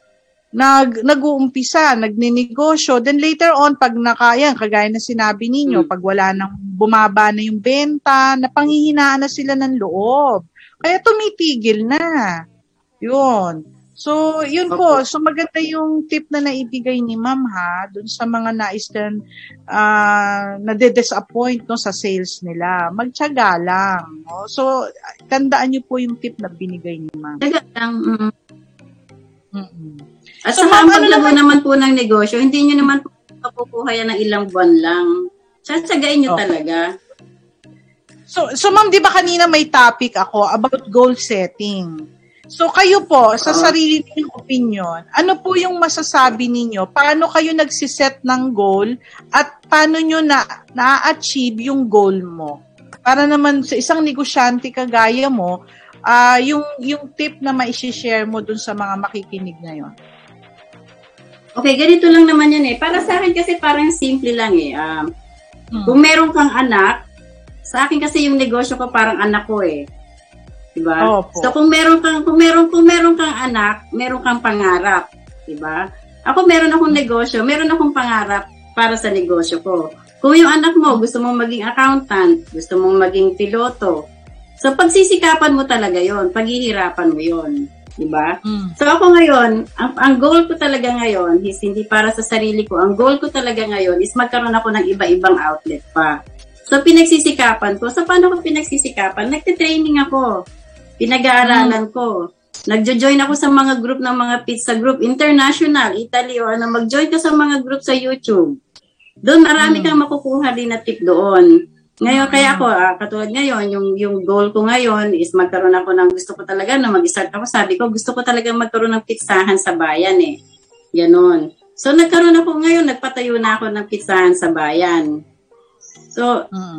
S1: nag nag-uumpisa, nagninegosyo, then later on pag nakayan, kagaya na sinabi ninyo,
S3: Hmm.
S1: pag wala nang bumaba na yung benta, napanghihinaan na sila ng loob. Kaya tumitigil na. Yun. So, yun po. So, maganda yung tip na naibigay ni Ma'am ha, dun sa mga nais din uh, nade-disappoint no, sa sales nila. Magtiyaga lang. No? So, tandaan niyo po yung tip na binigay ni Ma'am.
S3: Taga lang. Mm.
S1: Mm-mm.
S3: At
S1: So,
S3: saka
S1: ma'am,
S3: ang
S1: ano
S3: paglago
S1: naman-
S3: naman po ng negosyo, hindi nyo naman po makukuha yan ng ilang buwan lang. Tsatsagain nyo
S1: Okay.
S3: talaga.
S1: So, so ma'am, di ba kanina may topic ako about goal setting? So, kayo po, sa
S3: Oo.
S1: sarili ninyong opinion, ano po yung masasabi ninyo? Paano kayo nagsiset ng goal at paano nyo na, na-achieve yung goal mo? Para naman sa isang negosyante kagaya mo, ah yung, yung tip na ma-share mo dun sa mga makikinig ngayon.
S3: Okay, ganito lang naman yan eh. Para sa akin kasi parang simple lang eh. Um,
S1: Hmm.
S3: Kung meron kang anak, sa akin kasi yung negosyo ko parang anak ko eh. Diba?
S1: Opo.
S3: So kung meron kang kung meron kung meron kang anak, meron kang pangarap, 'di ba? Ako meron akong negosyo, meron akong pangarap para sa negosyo ko. Kung yung anak mo gusto mong maging accountant, gusto mong maging piloto, so pagsisikapan mo talaga 'yon, paghihirapan mo 'yon, 'di ba?
S1: Mm.
S3: So ako ngayon, ang, ang goal ko talaga ngayon is hindi para sa sarili ko. Ang goal ko talaga ngayon is magkaroon ako ng iba-ibang outlet pa. So pinagsisikapan ko. So paano ko pinagsisikapan? Nagte-training ako. Pinag-aaralan ko. Nagjo-join ako sa mga group ng mga pizza group, international, Italy, o ano, mag-join ka sa mga group sa YouTube. Doon marami kang makukuha din na tip doon. Ngayon, kaya ako, ah, katulad ngayon, yung, yung goal ko ngayon is magkaroon ako ng, gusto ko talaga na mag-start ako. Sabi ko, gusto ko talaga magkaroon ng pizzahan sa bayan eh. Ganon. So, nagkaroon ako ngayon, nagpatayo na ako ng pizzahan sa bayan. So,
S1: Mm.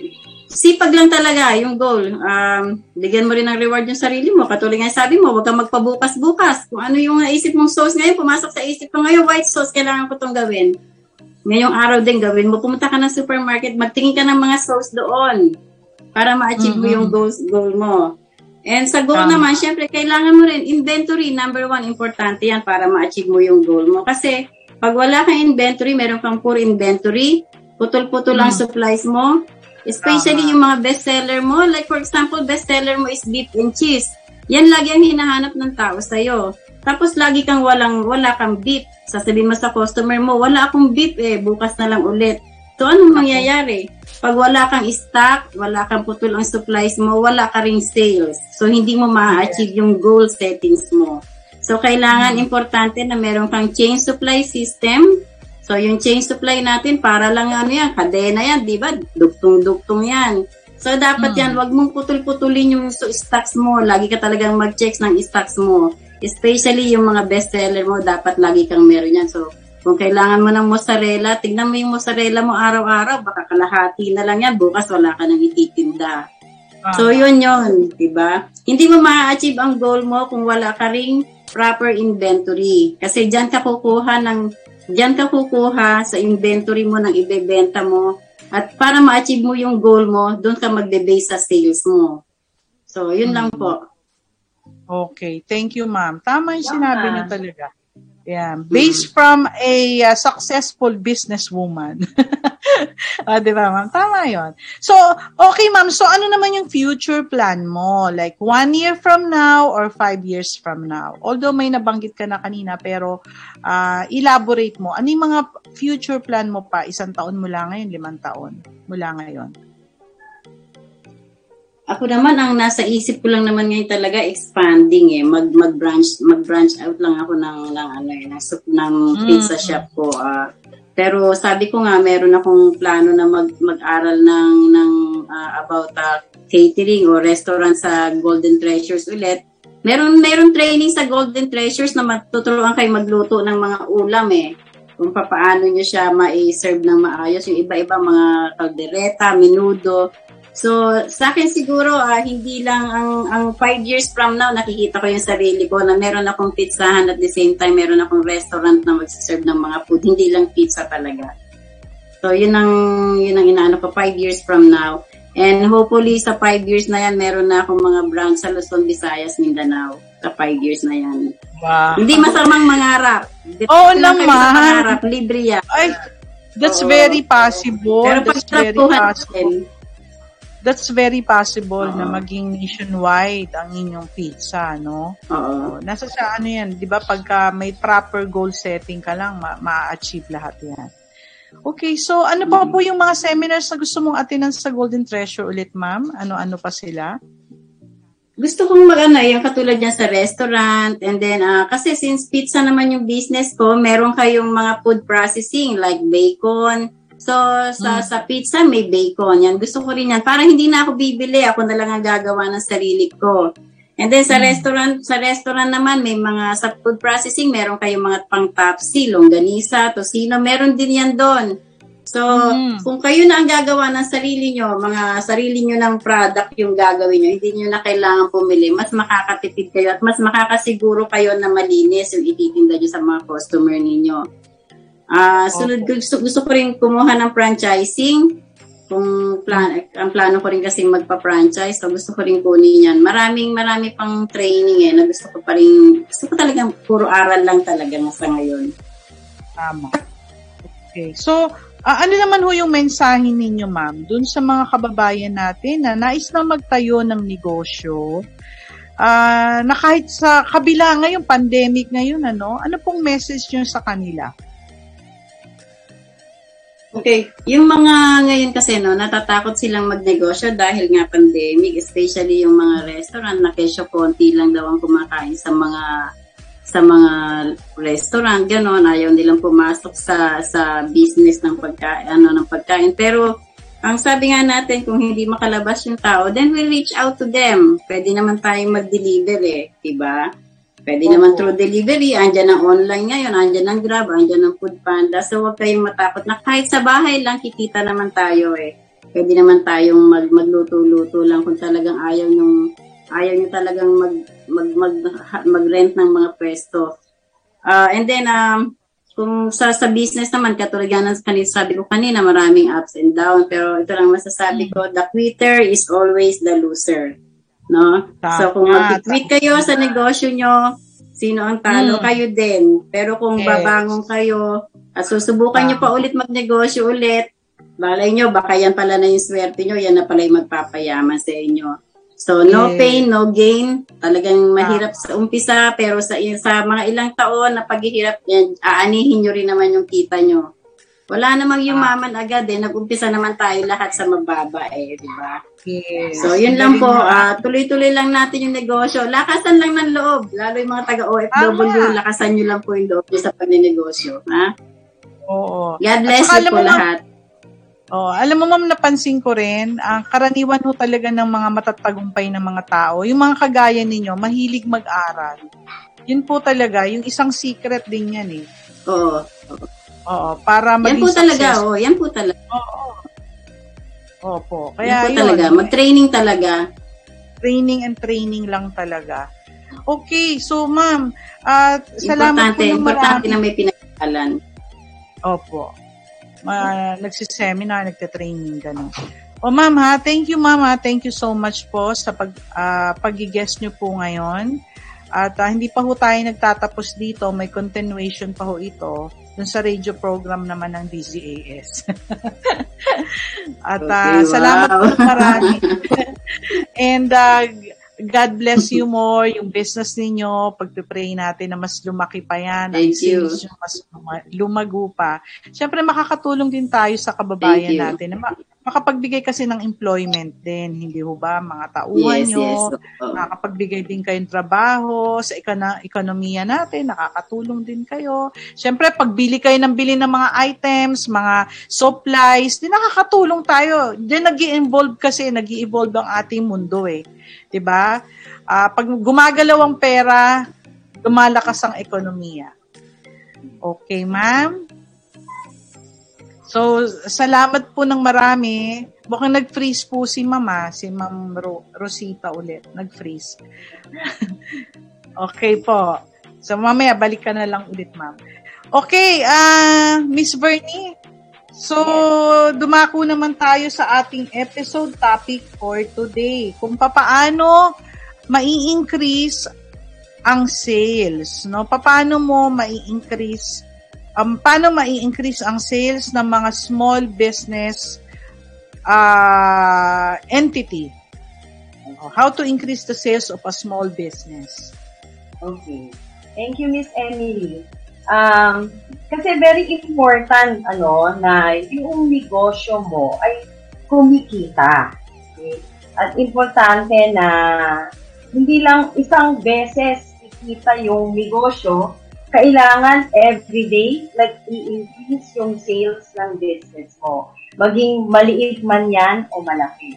S3: sipag lang talaga yung goal. Um, bigyan mo rin ng reward yung sarili mo. Katulad nga sabi mo, huwag kang magpabukas-bukas. Kung ano yung naisip mong sauce ngayon, pumasok sa isip ko ngayon, white sauce, kailangan ko itong gawin. Ngayong araw din gawin mo, pumunta ka ng supermarket, magtingin ka ng mga sauce doon para ma-achieve mo yung goals, goal mo. And sa goal
S1: Tama.
S3: naman, syempre, kailangan mo rin inventory. Number one, importante yan para ma-achieve mo yung goal mo. Kasi pag wala kang inventory, meron kang poor inventory, putol-putol ang supplies mo, especially
S1: Tama.
S3: yung mga bestseller mo. Like for example, bestseller mo is beef and cheese. Yan lagi ang hinahanap ng tao sa'yo. Tapos lagi kang walang, wala kang beef. Sasabihin mo sa customer mo, wala akong beef eh, bukas na lang ulit. So anong mangyayari? Pag wala kang stock, wala kang putol ang supplies mo, wala ka ring sales. So hindi mo ma-achieve yung goal settings mo. So kailangan importante na meron kang chain supply system. So yung chain supply natin para lang ano yan, kadena yan, di ba? Duktong-duktong yan. So dapat yan, wag mong putol-putulin yung stocks mo. Lagi ka talagang mag-check ng stocks mo. Especially yung mga bestseller mo, dapat lagi kang meron yan. So kung kailangan mo ng mozzarella, tignan mo yung mozzarella mo araw-araw, baka kalahati na lang yan, bukas wala ka nang ititinda. So yun yun, di ba? Hindi mo ma-achieve ang goal mo kung wala ka ring proper inventory. Kasi diyan ka kukuha ng diyan ka kukuha sa inventory mo ng ibebenta mo. At para ma-achieve mo yung goal mo, doon ka magbe-base sa sales mo. So yun lang po.
S1: Okay, thank you, ma'am. Tama yung sinabi niyo talaga. Yeah, based from a uh, successful businesswoman. Ah, di ba, ma'am? Tama yun. So, okay, ma'am. So, ano naman yung future plan mo? Like, one year from now or five years from now? Although may nabanggit ka na kanina, pero uh, elaborate mo. Ano yung mga future plan mo pa? Isang taon mula ngayon, limang taon mula ngayon?
S3: Ako naman, ang nasa isip ko lang naman ngayon talaga, expanding eh. Mag, mag-branch, mag-branch out lang ako ng, ng, ano, eh, ng, ng pizza mm. shop ko. Uh, pero sabi ko nga, meron akong plano na mag, mag-aral ng, ng uh, about uh, catering o restaurant sa Golden Treasures ulit. Meron, meron training sa Golden Treasures na matuturuan kayo magluto ng mga ulam eh. Kung paano nyo siya ma-serve ng maayos. Yung iba-iba mga caldereta, menudo. So, sa akin siguro, uh, hindi lang ang, ang five years from now, nakikita ko yung sarili ko na meron akong pizzahan at the same time, meron akong restaurant na magsiserve ng mga food. Hindi lang pizza talaga. So, yun ang, yun ang inaano ko, five years from now. And hopefully, sa five years na yan, meron na akong mga branch sa Luzon, Visayas, Mindanao. Sa five years na yan.
S1: Wow.
S3: Hindi masamang mangarap.
S1: Oo
S3: naman. Mangarap,
S1: naman.
S3: libre yan.
S1: Ay, that's
S3: Oo.
S1: very possible.
S3: Pero
S1: That's very
S3: pagtrapuhan
S1: possible.
S3: natin,
S1: That's very possible
S3: Oo.
S1: na maging nationwide ang inyong pizza, no?
S3: Oo.
S1: Nasa sa ano yan, di ba? Pagka may proper goal setting ka lang, ma- ma-achieve lahat yan. Okay, so ano pa po yung mga seminars na gusto mong attenan sa Golden Treasure ulit, ma'am? Ano-ano pa sila?
S3: Gusto kong mag-ano, yung katulad niya sa restaurant, and then, ah, kasi since pizza naman yung business ko, meron kayong mga food processing like bacon. So, sa
S1: Mm.
S3: sa pizza may bacon. Yan, gusto ko rin yan. Para hindi na ako bibili, ako na lang ang gagawa ng sarili ko. And then sa
S1: Mm.
S3: restaurant, sa restaurant naman may mga sa food processing, meron kayong mga pang-tapsi, longganisa, tocino, meron din yan doon. So,
S1: Mm.
S3: kung kayo na ang gagawa ng sarili nyo, mga sarili nyo ng product yung gagawin nyo, hindi nyo na kailangan pumili, mas makakatipid kayo at mas makakasiguro kayo na malinis yung ititinda nyo sa mga customer ninyo. Ah, sunod
S1: Okay.
S3: gusto, gusto ko rin kumuha ng franchising. Kung plan ang plano ko rin kasi magpa-franchise, so gusto ko rin kunin yan. Maraming marami pang training eh na gusto ko pa rin. Gusto ko talagang puro aral lang talaga sa ngayon.
S1: Tama. Okay. So, ah, ano naman ho yung mensahe ninyo, ma'am, dun sa mga kababayan natin na nais na magtayo ng negosyo, ah, na kahit sa kabila ngayon, pandemic ngayon, ano, ano pong message nyo sa kanila?
S3: Okay, yung mga ngayon kasi no, natatakot silang magnegosyo dahil nga pandemic, especially yung mga restaurant na kesyo konti lang daw ang kumakain sa mga sa mga restaurant, gano'n, ayaw nilang pumasok sa sa business ng pagkain, ano ng pagkain. Pero ang sabi nga natin, kung hindi makalabas yung tao, then we reach out to them. Pwede naman tayong mag-deliver eh, diba? Pwede
S1: Oo.
S3: naman through delivery, andyan ang online ngayon, andyan ang Grab, andyan ang Food Panda. So huwag kayong matakot na kahit sa bahay lang, kikita naman tayo eh. Pwede naman tayong mag, magluto-luto lang kung talagang ayaw yung ayaw nyo talagang mag, mag, mag, mag-rent ng mga pwesto. Uh, and then, um, kung sa, sa business naman, katulad nga ng kanina, sabi ko kanina, maraming ups and downs. Pero ito lang masasabi ko, the quitter is always the loser. No?
S1: Tama,
S3: So, kung mag-quit kayo sa negosyo nyo, sino ang talo?
S1: Mm.
S3: Kayo din. Pero kung
S1: Yes.
S3: babangon kayo, at susubukan nyo
S1: Tama.
S3: pa ulit magnegosyo ulit, balay nyo, baka yan pala na yung swerte nyo, yan na pala yung magpapayaman sa inyo. So, no
S1: Yes.
S3: pain, no gain. Talagang mahirap sa umpisa, pero sa, sa mga ilang taon na paghihirap, yan, aanihin nyo rin naman yung kita nyo. Wala namang yumaman agad eh. Nag-umpisa naman tayo lahat sa mababa eh, di ba?
S1: Yes.
S3: So, yun lang po.
S1: Galing na.
S3: ah, tuloy-tuloy lang natin yung negosyo. Lakasan lang ng loob. Lalo yung mga taga-O F W,
S1: Tama.
S3: lakasan nyo lang po yung loob nyo sa pagnenegosyo. Ha?
S1: Oo.
S3: God
S1: At
S3: bless
S1: saka
S3: you
S1: alam
S3: po
S1: mo, ma'am,
S3: lahat.
S1: Oh, alam mo ma'am, napansin ko rin, ang karaniwan ho talaga ng mga matatagumpay ng mga tao, yung mga kagaya ninyo, mahilig mag-aral. Yun po talaga, yung isang secret din yan eh.
S3: Oo.
S1: Oo, para
S3: Yan
S1: maging
S3: po talaga.
S1: successful.
S3: Oh, yan po talaga.
S1: Oo. Opo.
S3: Yan
S1: Kaya
S3: po
S1: yun,
S3: talaga. Mag-training talaga.
S1: training and training lang talaga. Okay, so ma'am, at salamat
S3: Importante.
S1: po ng
S3: Importante
S1: marami.
S3: na may pinag-aralan.
S1: Opo. Ma, nagsiseminar, nagte-training, gano'n. O ma'am ha, thank you ma'am ha, thank you so much po sa pag, uh, pag-guest nyo po ngayon. At uh, hindi pa ho tayo nagtatapos dito, may continuation pa ho ito dun sa radio program naman ng D Z A S. At uh,
S3: Okay, wow.
S1: salamat po marami. And uh, God bless you more, yung business ninyo, pagpipray natin na mas lumaki pa yan, ang
S3: Thank you.
S1: sales nyo mas luma- lumago pa. Siyempre, makakatulong din tayo sa kababayan
S3: Thank you.
S1: natin na ma- makapagbigay kasi ng employment din, hindi ho ba? Mga tauhan
S3: Yes,
S1: nyo,
S3: yes. Oo.
S1: nakakapagbigay din kayong trabaho sa ekona- ekonomiya natin, nakakatulong din kayo. Siyempre, pagbili kayo ng bili ng mga items, mga supplies, di nakakatulong tayo. Diyan nag-i-involve kasi, nag-i-evolve ang ating mundo eh. Diba? Ah, pag gumagalaw ang pera, lumalakas ang ekonomiya. Okay, ma'am? So, salamat po ng marami. Mukhang nag-freeze po si mama, si Ma'am Ro- Rosita ulit. Nag-freeze. Okay po. So, mamaya, balik ka na lang ulit, ma'am. Okay, ah, Miss Bernie. So, dumako naman tayo sa ating episode topic for today. Kung papaano mai-increase ang sales, no? Paano mo mai-increase um paano mai-increase ang sales ng mga small business uh, entity? How to increase the sales of a small business?
S2: Okay. Thank you, Miss Emily. Um, kasi very important ano na yung negosyo mo ay kumikita. Okay? At importante na hindi lang isang beses kikita yung negosyo, kailangan everyday like i-increase yung sales ng business mo. Maging maliit man yan o malaki.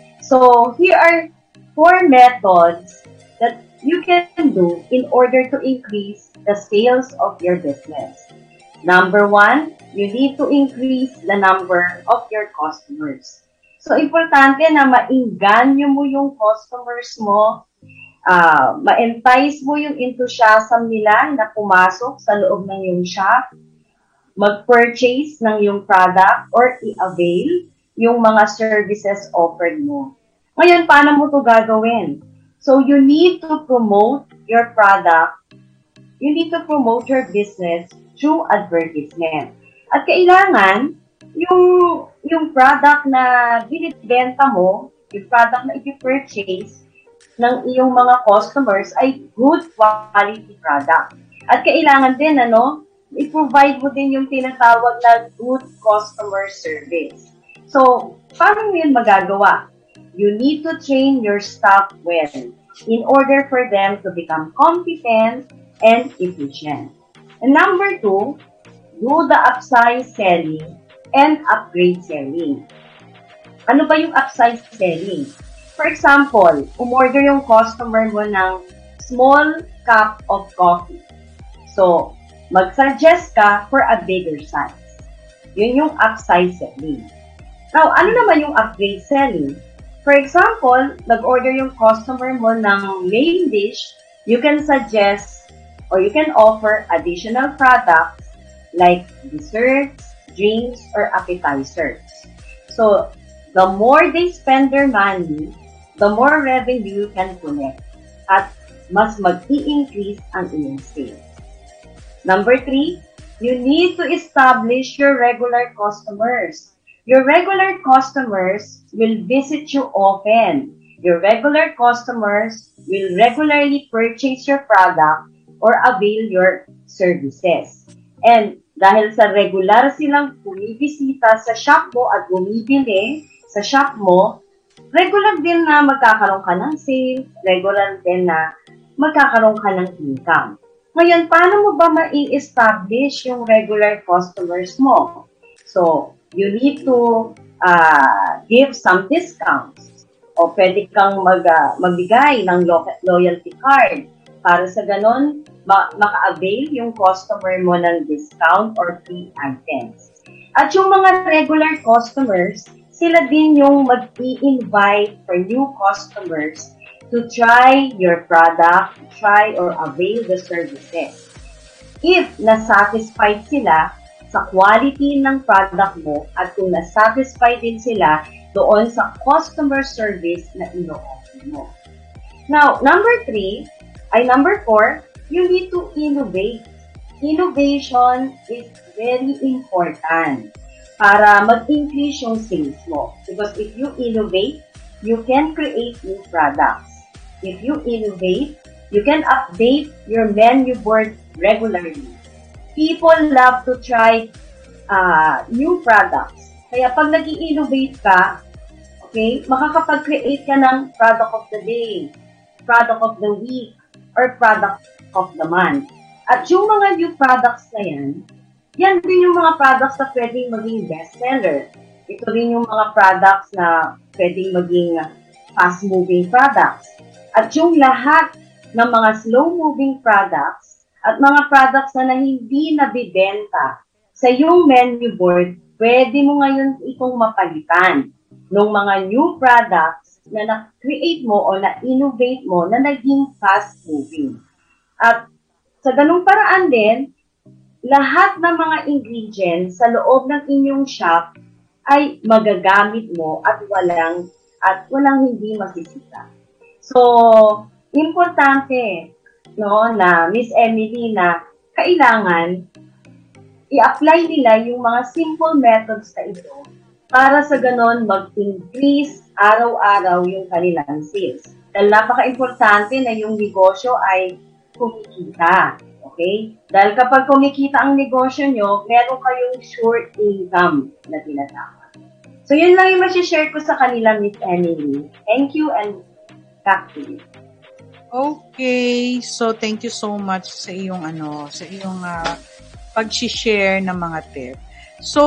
S2: So, here are four methods that you can do in order to increase the sales of your business. Number one, you need to increase the number of your customers. So, importante na maingganyo mo yung customers mo, uh, ma-entice mo yung enthusiasm nila na pumasok sa loob ng yung shop, mag-purchase ng yung product or i-avail yung mga services offered mo. Ngayon, paano mo ito gagawin? So, you need to promote your product. You need to promote your business through advertisement. At kailangan, yung, yung product na binibenta mo, yung product na i-purchase ng iyong mga customers ay good quality product. At kailangan din, ano, i-provide mo din yung tinatawag na good customer service. So, paano mo yun magagawa? You need to train your staff well in order for them to become competent and efficient. And number two, do the upsize selling and upgrade selling. Ano ba yung upsize selling? For example, umorder yung customer mo ng small cup of coffee. So, mag-suggest ka for a bigger size. Yun yung upsize selling. Now, ano naman yung upgrade selling? For example, nag-order yung customer mo ng main dish, you can suggest or you can offer additional products like desserts, drinks, or appetizers. So, the more they spend their money, the more revenue you can collect at mas mag-i-increase ang iyong sales. Number three, you need to establish your regular customers. Your regular customers will visit you often. Your regular customers will regularly purchase your product or avail your services. And dahil sa regular silang bumibisita sa shop mo at bumibili sa shop mo, regular din na magkakaroon ka ng sales, regular din na magkakaroon ka ng income. Ngayon, paano mo ba ma-establish yung regular customers mo? So, you need to uh, give some discounts o pwede kang mag, uh, magbigay ng lo- loyalty card para sa ganon ma- maka-avail yung customer mo ng discount or free items. At yung mga regular customers, sila din yung mag-i-invite for new customers to try your product, try or avail the services. If nasatisfied sila sa quality ng product mo at kung nasatisfied din sila doon sa customer service na ino-offer mo. Now, number three, ay number four, you need to innovate. Innovation is very important para mag-increase yung sales mo. Because if you innovate, you can create new products. If you innovate, you can update your menu board regularly. People love to try uh, new products. Kaya pag nag-i-innovate ka, okay, makakapag-create ka ng product of the day, product of the week, or product of the month. At yung mga new products na yan, yan din yung mga products na pwedeng maging bestseller. Ito rin yung mga products na pwedeng maging fast-moving products. At yung lahat ng mga slow-moving products, at mga products na, na hindi nabibenta sa iyong menu board, pwede mo ngayon itong mapalitan ng mga new products na na-create mo o na-innovate mo na naging fast-moving. At sa ganung paraan din, lahat ng mga ingredients sa loob ng inyong shop ay magagamit mo at walang at walang hindi masisita. So, importante, no, na Miss Emily, na kailangan i-apply nila yung mga simple methods na ito para sa ganon mag-increase araw-araw yung kanilang sales. Dahil napaka-importante na yung negosyo ay kumikita. Okay? Dahil kapag kumikita ang negosyo nyo, meron kayong sure income na tinatawag. So, yun lang yung masishare ko sa kanila, Miss Emily. Thank you and back to you.
S1: Okay. So, thank you so much sa iyong ano, sa iyong uh, pag-share ng mga tip. So,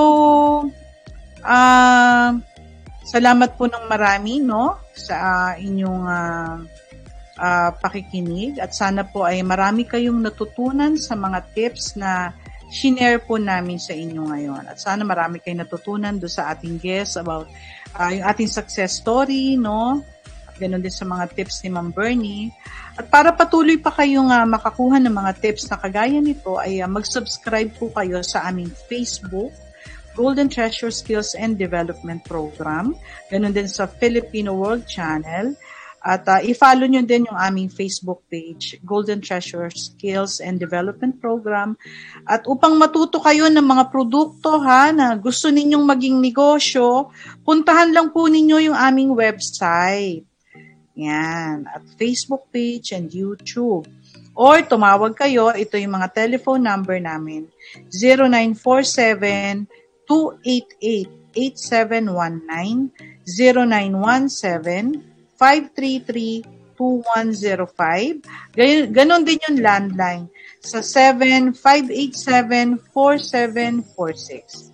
S1: uh, salamat po ng marami, no, sa uh, inyong uh, uh, pakikinig, at sana po ay marami kayong natutunan sa mga tips na shinare po namin sa inyo ngayon. At sana marami kayong natutunan do sa ating guests about uh, yung ating success story, no? Ganon din sa mga tips ni Ma'am Bernie. At para patuloy pa kayong uh, makakuha ng mga tips na kagaya nito, ay uh, mag-subscribe po kayo sa aming Facebook, Golden Treasure Skills and Development Program. Ganon din sa Filipino World Channel. At uh, i-follow nyo din yung aming Facebook page, Golden Treasure Skills and Development Program. At upang matuto kayo ng mga produkto ha, na gusto ninyong maging negosyo, puntahan lang po ninyo yung aming website. Yan. At Facebook page and YouTube. Or tumawag kayo, ito yung mga telephone number namin, zero nine four seven, two eight eight, eight seven one nine, zero nine one seven, five three three, two one zero five. Gan- ganon din yung landline sa seven five eight seven, four seven four six.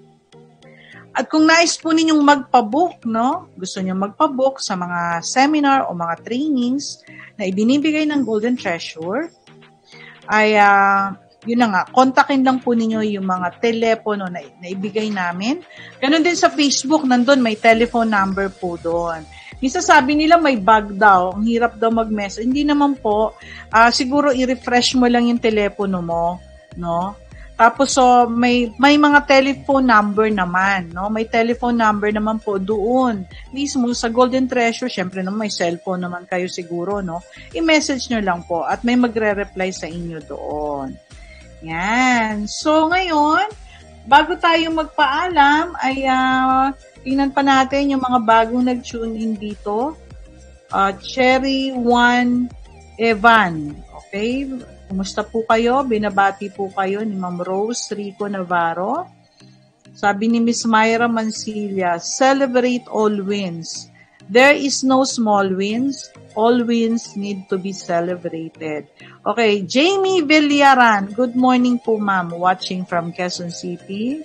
S1: At kung nais po ninyong magpabook, no? Gusto niyo magpabook sa mga seminar o mga trainings na ibinibigay ng Golden Treasure, ay uh, yun na nga, kontakin lang po ninyo yung mga telepono na, na ibigay namin. Ganon din sa Facebook, nandun may telephone number po doon. Minsan sabi nila may bug daw, ang hirap daw mag-message. Hindi naman po, uh, siguro i-refresh mo lang yung telepono mo, no? Tapos so may may mga telephone number naman, no? May telephone number naman po doon. Mismo sa Golden Treasure, syempre naman may cellphone naman kayo siguro, no? I-message nyo lang po at may magre-reply sa inyo doon. Yan. So ngayon, bago tayo magpaalam, ay uh, tingnan pa natin yung mga bagong nag-tune in dito. Uh, Cherry One Evan. Okay? Kumusta po kayo? Binabati po kayo ni Ma'am Rose Rico Navarro. Sabi ni Miss Myra Mansilla, celebrate all wins. There is no small wins. All wins need to be celebrated. Okay, Jamie Villaran. Good morning po, ma'am. Watching from Quezon City.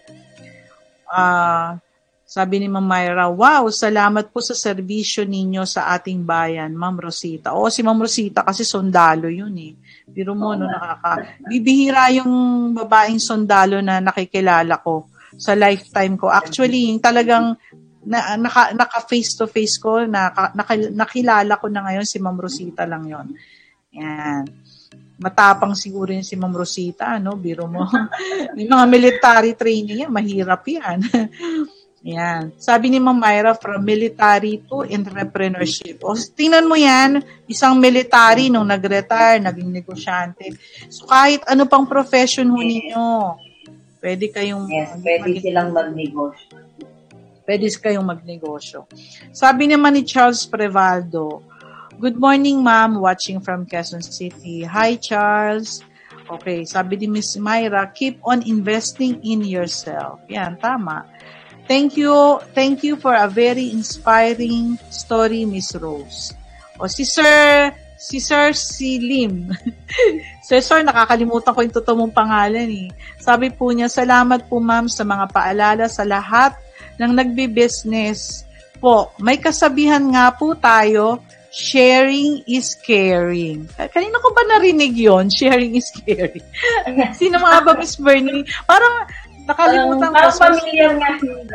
S1: Ah... Uh, Sabi ni Ma'am Myra, wow, salamat po sa serbisyo ninyo sa ating bayan, Ma'am Rosita. Oo, si Ma'am Rosita kasi sundalo yun eh. Biro mo, no, nakaka... Bibihira yung babaeng sundalo na nakikilala ko sa lifetime ko. Actually, yung talagang na, naka, naka face-to-face ko, naka, naka, nakilala ko na ngayon si Ma'am Rosita lang yon. Yan. Matapang siguro yun si Ma'am Rosita, no? Biro mo. Yung mga military training yan, mahirap yan. Yan. Sabi ni Ma'am Myra, from military to entrepreneurship. O, tingnan mo yan, isang military nung nag-retire, naging negosyante. So, kahit ano pang profession ho ninyo, pwede kayong...
S2: Yes, pwede mag- silang magnegosyo.
S1: Pwede kayong magnegosyo. Sabi naman ni Charles Prevaldo, good morning, ma'am, watching from Quezon City. Hi, Charles. Okay, sabi ni Miss Myra, keep on investing in yourself. Yan, tama. Thank you, thank you for a very inspiring story, Miss Rose. O si Sir, si Sir si Lim. Sir, Sir, nakakalimutan ko yung totoo mong pangalan eh. Sabi po niya, salamat po ma'am sa mga paalala sa lahat ng nagbi-business po. May kasabihan nga po tayo, sharing is caring. Kanina ko ba narinig yon? Sharing is caring. Sino mga ba, Miss Bernie? Parang, nakalimutan
S2: um, ko. Parang familiar nga.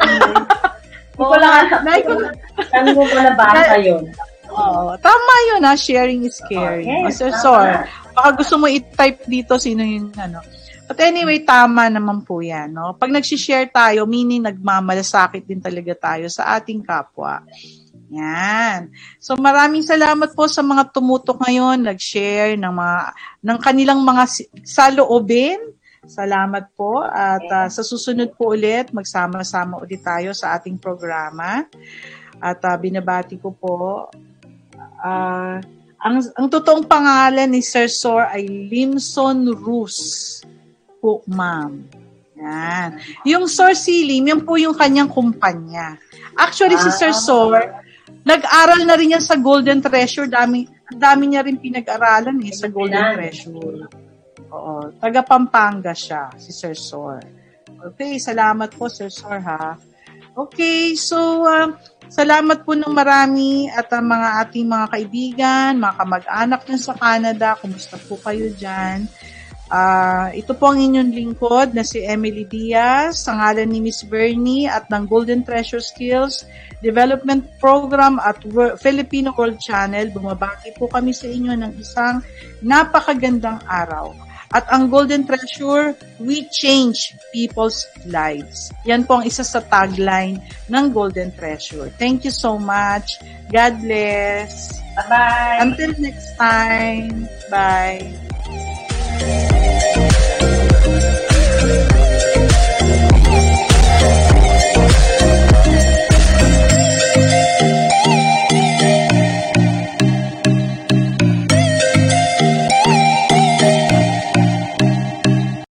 S2: Hindi ko lang alam ko ko nabasa yun.
S1: Oo. Tama yun ha, sharing is caring. Oh, yes, Sir Sor, baka gusto mo i-type dito sino yung ano. But anyway, tama naman po yan. No? Pag nagsishare tayo, meaning nagmamalasakit din talaga tayo sa ating kapwa. Yan. So maraming salamat po sa mga tumutok ngayon, nag-share ng mga ng kanilang mga saloobin. Salamat po at uh, sa susunod po ulit magsama-sama ulit tayo sa ating programa. At uh, binabati ko po uh, ang ang totoong pangalan ni Sir Sor ay Limson Rus po, ma'am. Yan. Yung Sor Silim, yan po yung kanyang kumpanya. Actually, si Sir Sor, nag-aral na rin yan sa Golden Treasure. Dami, dami niya rin pinag-aralan eh, sa Golden Treasure. Oo. Taga Pampanga siya, si Sir Sor. Okay, salamat po, Sir Sor, ha. Okay, so, uh, salamat po ng marami at ang uh, mga ating mga kaibigan, mga kamag-anak dyan sa Canada. Kumusta po kayo dyan? Uh, ito po ang inyong lingkod na si Emily Diaz, sa ngalan ni Miss Bernie at ng Golden Treasure Skills Development Program at World, Filipino World Channel. Bumabati po kami sa inyo ng isang napakagandang araw. At ang Golden Treasure, we change people's lives. Yan po ang isa sa tagline ng Golden Treasure. Thank you so much. God bless.
S2: Bye-bye.
S1: Until next time. Bye.